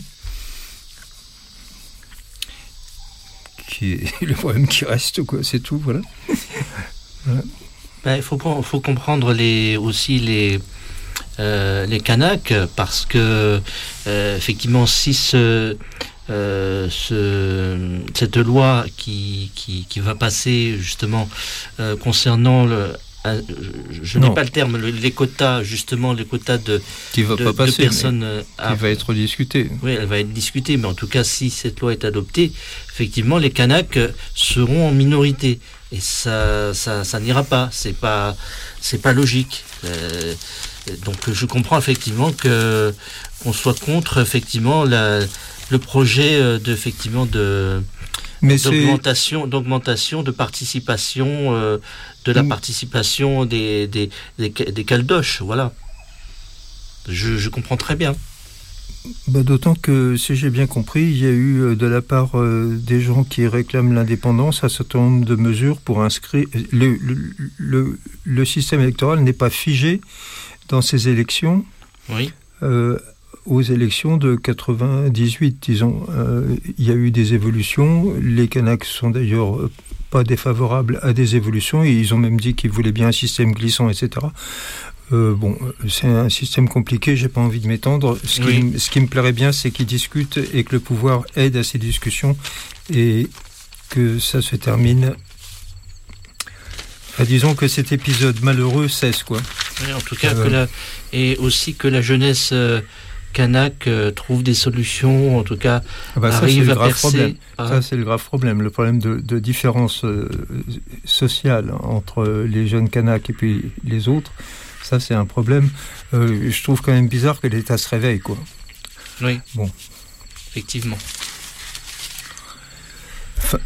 qui est le problème qui reste, quoi, c'est tout, voilà. voilà. Ben, il faut, faut comprendre les, aussi les, euh, les Kanaks, parce que, euh, effectivement, si ce... Euh, ce, cette loi qui, qui, qui va passer justement euh, concernant le euh, je, je n'ai pas le terme le, les quotas justement les quotas de, qui va de, pas passer, de personnes euh, qui va être discutée. Oui, elle va être discutée, mais en tout cas si cette loi est adoptée, effectivement les Kanaks seront en minorité et ça ça, ça n'ira pas, c'est pas c'est pas logique. Euh, donc je comprends effectivement que qu'on soit contre effectivement la le projet euh, de, effectivement de Mais d'augmentation, c'est... d'augmentation de participation euh, de la mmh. participation des des des, des Caldoches, voilà. Je, je comprends très bien. Bah, d'autant que, si j'ai bien compris, il y a eu euh, de la part euh, des gens qui réclament l'indépendance un certain nombre de mesures pour inscrire. Le, le, le, le système électoral n'est pas figé dans ces élections. Oui. Euh, aux élections de quatre-vingt-dix-huit, disons. Euh, il y a eu des évolutions. Les Kanaks sont d'ailleurs pas défavorables à des évolutions et ils ont même dit qu'ils voulaient bien un système glissant, et cetera. Euh, bon, c'est un système compliqué, j'ai pas envie de m'étendre. Ce, oui. qui, ce qui me plairait bien, c'est qu'ils discutent et que le pouvoir aide à ces discussions et que ça se termine. Enfin, disons que cet épisode malheureux cesse, quoi. Oui, en tout cas, euh, que la, et aussi que la jeunesse euh, kanak euh, trouve des solutions, en tout cas, ah bah arrive à percer. Ah. Ça, c'est le grave problème. Le problème de, de différence euh, sociale entre les jeunes kanaks et puis les autres. Ça, c'est un problème. Euh, je trouve quand même bizarre que l'État se réveille, quoi. Oui. Bon. Effectivement. Enfin,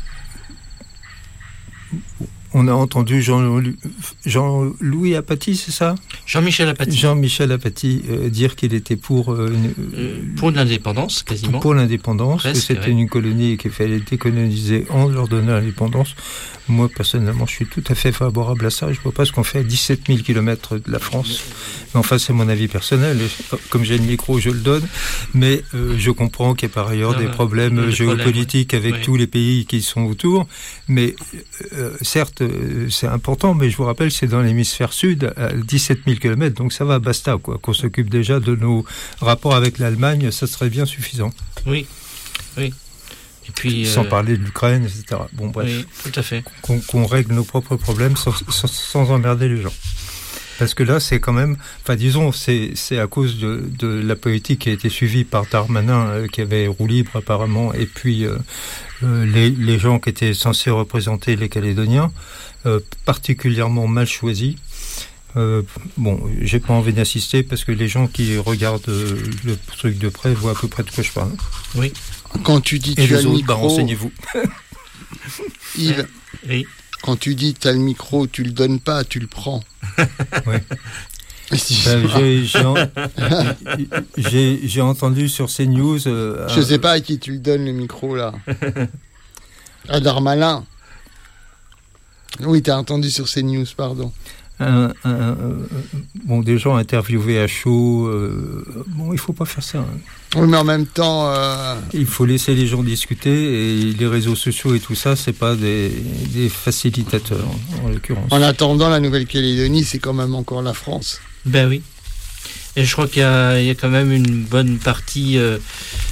on a entendu Jean, Jean-Louis Apathy, c'est ça ? Jean-Michel Apathy. Jean-Michel Apathy euh, dire qu'il était pour... Euh, une, euh, pour l'indépendance, quasiment. Pour, pour l'indépendance, Presque, que c'était ouais. une colonie et qu'il fallait décoloniser en leur donnant l'indépendance. Moi, personnellement, je suis tout à fait favorable à ça. Je ne vois pas ce qu'on fait à dix-sept mille kilomètres de la France. Mais enfin, c'est mon avis personnel. Comme j'ai le micro, je le donne. Mais euh, je comprends qu'il y a par ailleurs ah, des problèmes des géopolitiques problèmes, avec oui. tous les pays qui sont autour. Mais euh, certes, c'est important, mais je vous rappelle, c'est dans l'hémisphère sud, à dix-sept mille kilomètres. Donc ça va, basta, quoi. Qu'on s'occupe déjà de nos rapports avec l'Allemagne, ça serait bien suffisant. Oui, oui. Et puis, sans euh... parler de l'Ukraine, et cetera. Bon, bref. Oui, tout à fait. Qu'on, qu'on règle nos propres problèmes sans, sans, sans emmerder les gens. Parce que là, c'est quand même... Enfin, disons, c'est, c'est à cause de, de la politique qui a été suivie par Darmanin, euh, qui avait roue libre, apparemment, et puis euh, euh, les, les gens qui étaient censés représenter les Calédoniens, euh, particulièrement mal choisis. Euh, bon, j'ai pas envie d'insister, parce que les gens qui regardent euh, le truc de près voient à peu près de quoi je parle. Oui. Quand tu dis et tu as les le autres, micro, bah, renseignez-vous. Yves, oui. Quand tu dis tu as le micro, tu le donnes pas, tu le prends. Oui. Si ben, j'ai, j'ai, en... j'ai, j'ai entendu sur CNews... Euh, Je sais pas à qui tu le donnes le micro, là. À Darmanin. Oui, t'as entendu sur CNews, pardon. Un, un, un, bon, des gens interviewés à chaud, euh, bon, il faut pas faire ça. Hein. Oui, mais en même temps... Euh... Il faut laisser les gens discuter, et les réseaux sociaux et tout ça, c'est pas des, des facilitateurs, en l'occurrence. En attendant, la Nouvelle-Calédonie, c'est quand même encore la France. Ben oui. Et je crois qu'il y a, il y a quand même une bonne partie... Euh,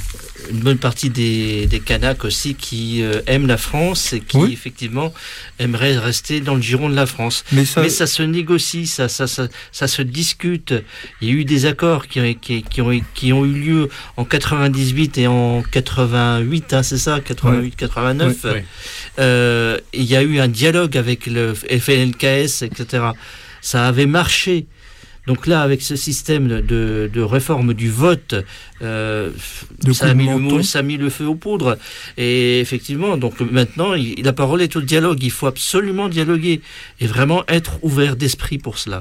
une bonne partie des, des Kanaks aussi qui euh, aiment la France et qui oui. effectivement aimeraient rester dans le giron de la France. Mais ça, Mais ça se négocie, ça, ça, ça, ça se discute. Il y a eu des accords qui, qui, qui, ont, qui ont eu lieu en quatre-vingt-dix-huit et en quatre-vingt-huit, hein, c'est ça, quatre-vingt-huit quatre-vingt-neuf. Oui, oui. Euh, il y a eu un dialogue avec le F L N K S, et cetera. Ça avait marché. Donc là, avec ce système de, de réforme du vote, euh, ça, a mis le, ça a mis le feu aux poudres. Et effectivement, donc maintenant, il, la parole est au dialogue. Il faut absolument dialoguer et vraiment être ouvert d'esprit pour cela.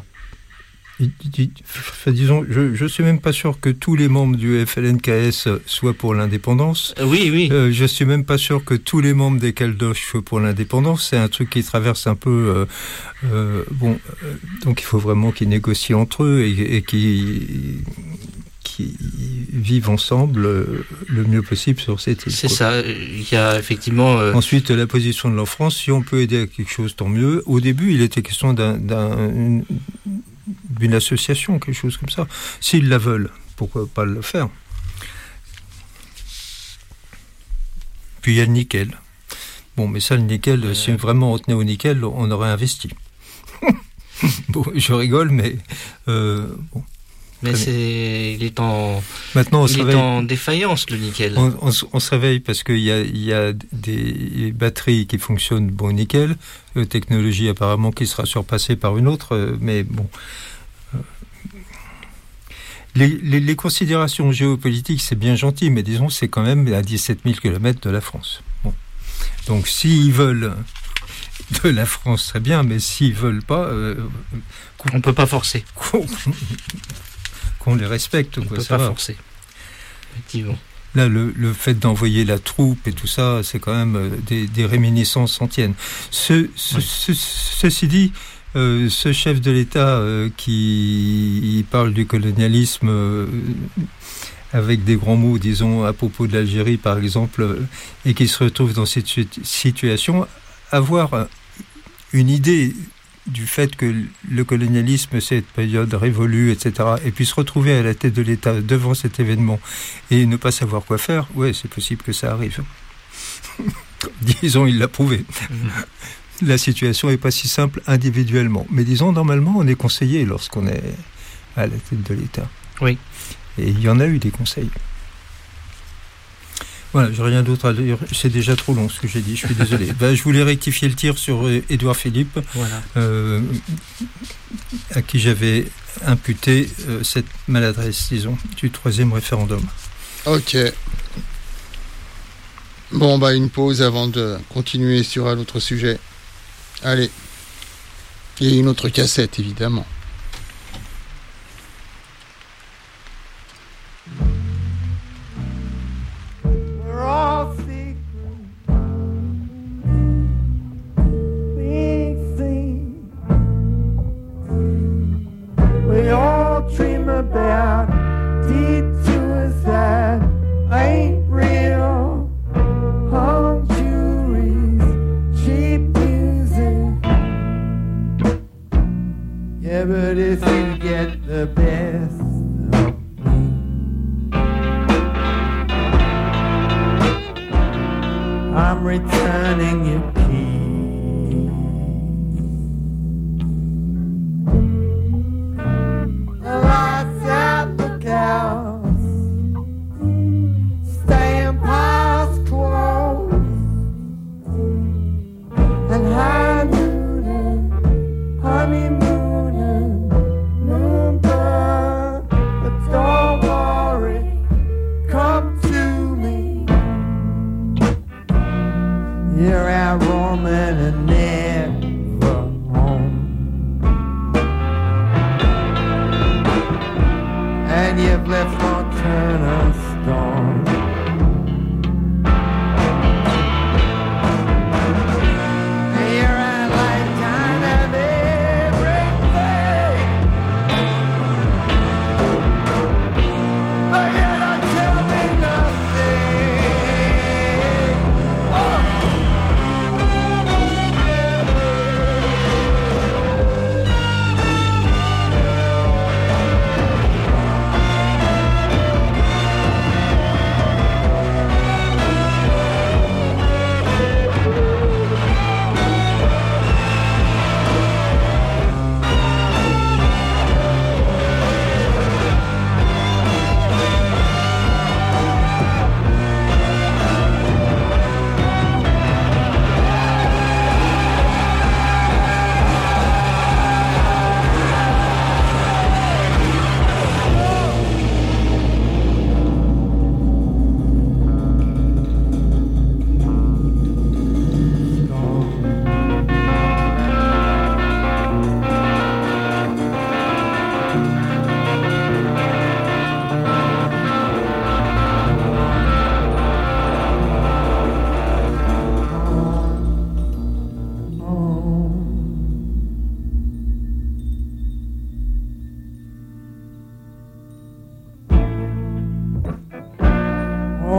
Disons, je ne suis même pas sûr que tous les membres du F L N K S soient pour l'indépendance. Oui, oui. Euh, je suis même pas sûr que tous les membres des Caldoches soient pour l'indépendance. C'est un truc qui traverse un peu. Euh, euh, bon, euh, donc il faut vraiment qu'ils négocient entre eux et, et qu'ils qui vivent ensemble le mieux possible sur cette île. C'est quoi. Ça. Il y a effectivement. Euh... Ensuite, la position de la France. Si on peut aider à quelque chose, tant mieux. Au début, il était question d'un, d'un une, d'une association, quelque chose comme ça. S'ils la veulent, pourquoi pas le faire? Puis il y a le nickel. Bon, mais ça, le nickel, euh... si vraiment on tenait au nickel, on aurait investi. Bon, je rigole, mais euh, bon. Mais c'est, il est en, maintenant, on il se est réveille, en défaillance, le nickel. On, on, on se réveille parce qu'il y a, il y a des batteries qui fonctionnent bon nickel, une technologie apparemment qui sera surpassée par une autre, mais bon. Les, les, les considérations géopolitiques, c'est bien gentil, mais disons, c'est quand même à dix-sept mille kilomètres de la France. Bon. Donc, s'ils veulent de la France, très bien, mais s'ils veulent pas, euh, on peut pas forcer. Qu'on les respecte. On ne peut ça pas va. forcer. Effectivement. Là, le, le fait d'envoyer la troupe et tout ça, c'est quand même des, des réminiscences anciennes. Ce, ce, oui. ce, ceci dit, euh, ce chef de l'État euh, qui parle du colonialisme euh, avec des grands mots, disons, à propos de l'Algérie, par exemple, euh, et qui se retrouve dans cette situation, avoir une idée du fait que le colonialisme, c'est une période révolue, et cetera, et puis se retrouver à la tête de l'État devant cet événement et ne pas savoir quoi faire, ouais, c'est possible que ça arrive. Disons, il l'a prouvé. Mmh. La situation n'est pas si simple individuellement. Mais disons, normalement, on est conseillé lorsqu'on est à la tête de l'État. Oui. Et il y en a eu des conseils. Voilà, j'ai rien d'autre à dire. C'est déjà trop long ce que j'ai dit, je suis désolé. Ben, je voulais rectifier le tir sur euh, Édouard Philippe, voilà. euh, à qui j'avais imputé euh, cette maladresse, disons, du troisième référendum. Ok. Bon, bah une pause avant de continuer sur un autre sujet. Allez. Et une autre cassette, évidemment. All secret, big thing. We all dream about detours that ain't real. Hung juries, cheap music. Yeah, but if you get the best. I'm returning your peace. The lights out the cows, staying past close, and honeymooning, honeymooning, moonbird. But don't worry, come to me. You're out roaming and never home, and you've left no turn of stone. And you're a lifetime of everything, but you don't tell me nothing. Oh.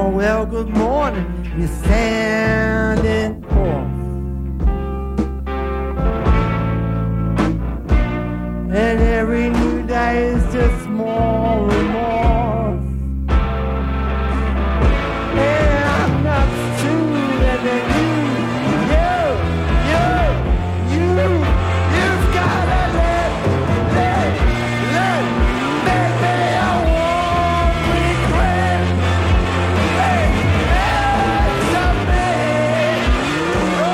Oh, well, good morning. You're standing forth. And every new day is just more remorse. And I'm not sooner than you, you, you, you, you've gotta let, let, let, baby, I won't regret. Hey, hey, something. Oh,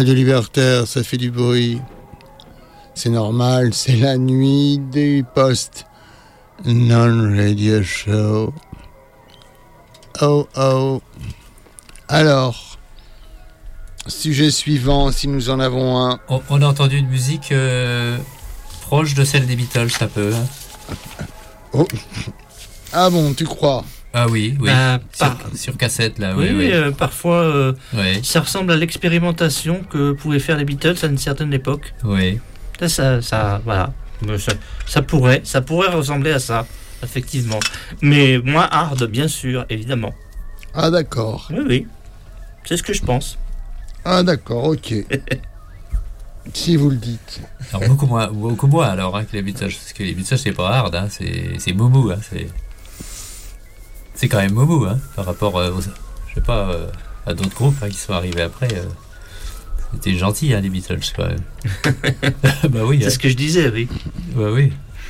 Radio Libertaire, ça fait du bruit. C'est normal, c'est la nuit du post non-radio show. Oh oh. Alors, sujet suivant, si nous en avons un. On, on a entendu une musique euh, proche de celle des Beatles, un peu. Hein. Oh. Ah bon, tu crois? Ah oui, oui. Bah, sur, par... sur cassette, là. Oui, oui, oui. oui. Euh, parfois, euh, oui. ça ressemble à l'expérimentation que pouvaient faire les Beatles à une certaine époque. Oui. Ça, ça, ça voilà. Ça, ça pourrait, ça pourrait ressembler à ça, effectivement. Mais moins hard, bien sûr, évidemment. Ah d'accord. Oui, oui. C'est ce que je pense. Ah d'accord, ok. Si vous le dites. Alors beaucoup moins, beaucoup moins alors hein, que les Beatles, parce que les Beatles c'est pas hard, hein, c'est, c'est moumou, hein, c'est, c'est quand même moumou, hein, par rapport, euh, aux, je sais pas, euh, à d'autres groupes hein, qui sont arrivés après. Euh, c'était gentil, hein, les Beatles quand même. Bah oui. C'est hein. ce que je disais, oui. Bah oui.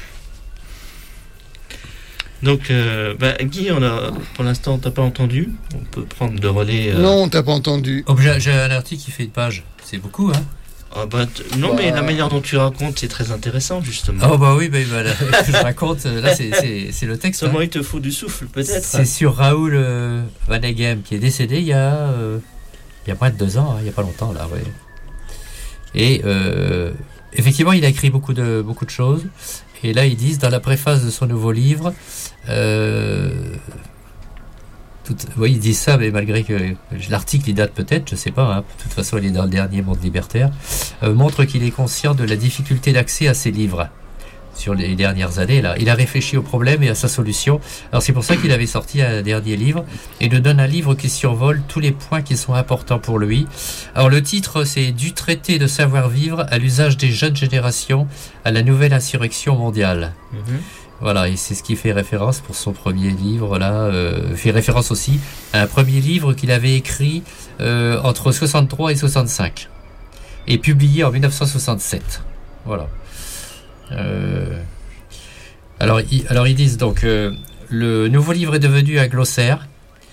Donc, euh, bah, Guy, on a, pour l'instant, on t'a pas entendu. On peut prendre le relais. Euh... Non, t'as pas entendu. Oh, j'ai, j'ai un article qui fait une page. C'est beaucoup, hein. Ah bah, t- non, bah... mais la manière dont tu racontes, c'est très intéressant, justement. Oh bah oui, bah, bah, là, je raconte, là, c'est, c'est, c'est le texte. Seulement, hein. il te faut du souffle, peut-être. C'est sur Raoul euh, Van Eghem, qui est décédé il y a, euh, il y a moins de deux ans, hein, il y a pas longtemps, là, ouais. Et euh, effectivement, il a écrit beaucoup de, beaucoup de choses. Et là, ils disent, dans la préface de son nouveau livre, euh, tout, oui, ils disent ça, mais malgré que l'article, il date peut-être, je sais pas, hein, de toute façon, il est dans le dernier Monde Libertaire, euh, montre qu'il est conscient de la difficulté d'accès à ses livres sur les dernières années. Là, il a réfléchi au problème et à sa solution. Alors, c'est pour ça qu'il avait sorti un dernier livre et nous donne un livre qui survole tous les points qui sont importants pour lui. Alors, le titre, c'est « Du traité de savoir-vivre à l'usage des jeunes générations à la nouvelle insurrection mondiale ». Mm-hmm. Voilà, et c'est ce qui fait référence pour son premier livre, là, euh, fait référence aussi à un premier livre qu'il avait écrit euh, entre soixante-trois et soixante-cinq et publié en dix-neuf cent soixante-sept. Voilà. Euh, alors, ils, alors ils disent donc euh, le nouveau livre est devenu un glossaire.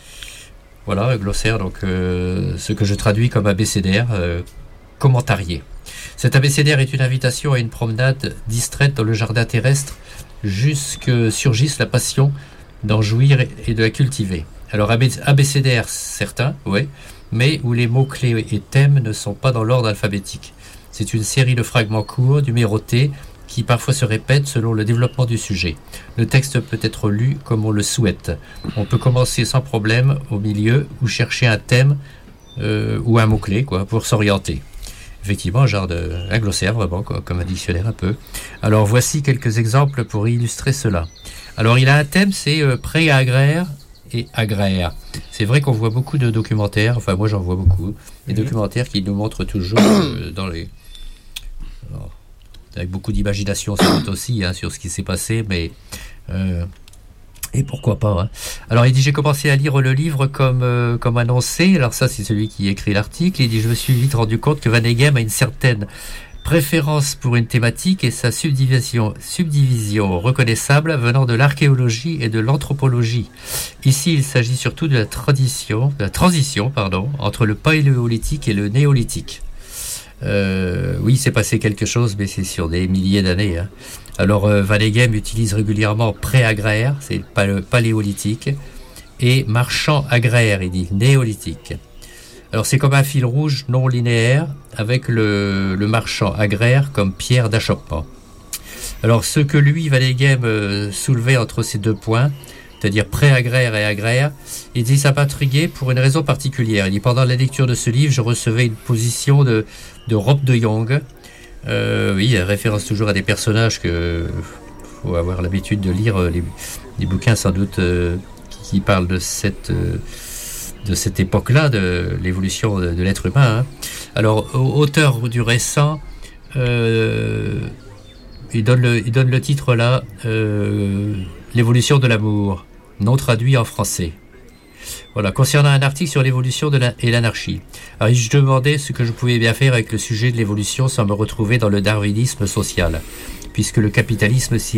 Voilà, un glossaire, donc euh, ce que je traduis comme abécédaire, euh, commentarié. Cet abécédaire est une invitation à une promenade distraite dans le jardin terrestre jusque surgisse la passion d'en jouir et de la cultiver. Alors abé- abécédaire, certain, oui, mais où les mots-clés et thèmes ne sont pas dans l'ordre alphabétique. C'est une série de fragments courts, numérotés, qui parfois se répètent selon le développement du sujet. Le texte peut être lu comme on le souhaite. On peut commencer sans problème au milieu ou chercher un thème euh, ou un mot-clé quoi, pour s'orienter. Effectivement, un genre de un glossaire vraiment, quoi, comme un dictionnaire un peu. Alors voici quelques exemples pour illustrer cela. Alors il a un thème, c'est euh, pré-agraire et agraire. C'est vrai qu'on voit beaucoup de documentaires, enfin moi j'en vois beaucoup, des mmh. documentaires qui nous montrent toujours euh, dans les... Alors, avec beaucoup d'imagination aussi hein, sur ce qui s'est passé, mais euh, et pourquoi pas. Hein. Alors il dit j'ai commencé à lire le livre comme euh, comme annoncé. Alors ça c'est celui qui écrit l'article. Il dit je me suis vite rendu compte que Van Eghem a une certaine préférence pour une thématique et sa subdivision subdivision reconnaissable venant de l'archéologie et de l'anthropologie. Ici il s'agit surtout de la tradition, de la transition pardon entre le paléolithique et le néolithique. Euh, oui, il s'est passé quelque chose, mais c'est sur des milliers d'années. Hein. Alors, euh, Van Eghem utilise régulièrement pré-agraire, c'est le paléolithique, et marchand agraire, il dit néolithique. Alors, c'est comme un fil rouge non linéaire, avec le, le marchand agraire comme pierre d'achoppement. Alors, ce que lui, Van Eghem, euh, soulevait entre ces deux points, c'est-à-dire pré-agraire et agraire, il dit ça m'intriguait pour une raison particulière. Il dit pendant la lecture de ce livre, je recevais une position de, de Rob de Jong. Euh, oui, il référence toujours à des personnages que faut avoir l'habitude de lire les, les bouquins sans doute euh, qui, qui parlent de cette euh, de cette époque-là, de l'évolution de, de l'être humain. Hein. Alors, auteur du récent, euh, il donne le il donne le titre là, euh, l'évolution de l'amour. Non traduit en français. Voilà, concernant un article sur l'évolution de la, et l'anarchie. Alors, je demandais ce que je pouvais bien faire avec le sujet de l'évolution sans me retrouver dans le darwinisme social, puisque le capitalisme s'y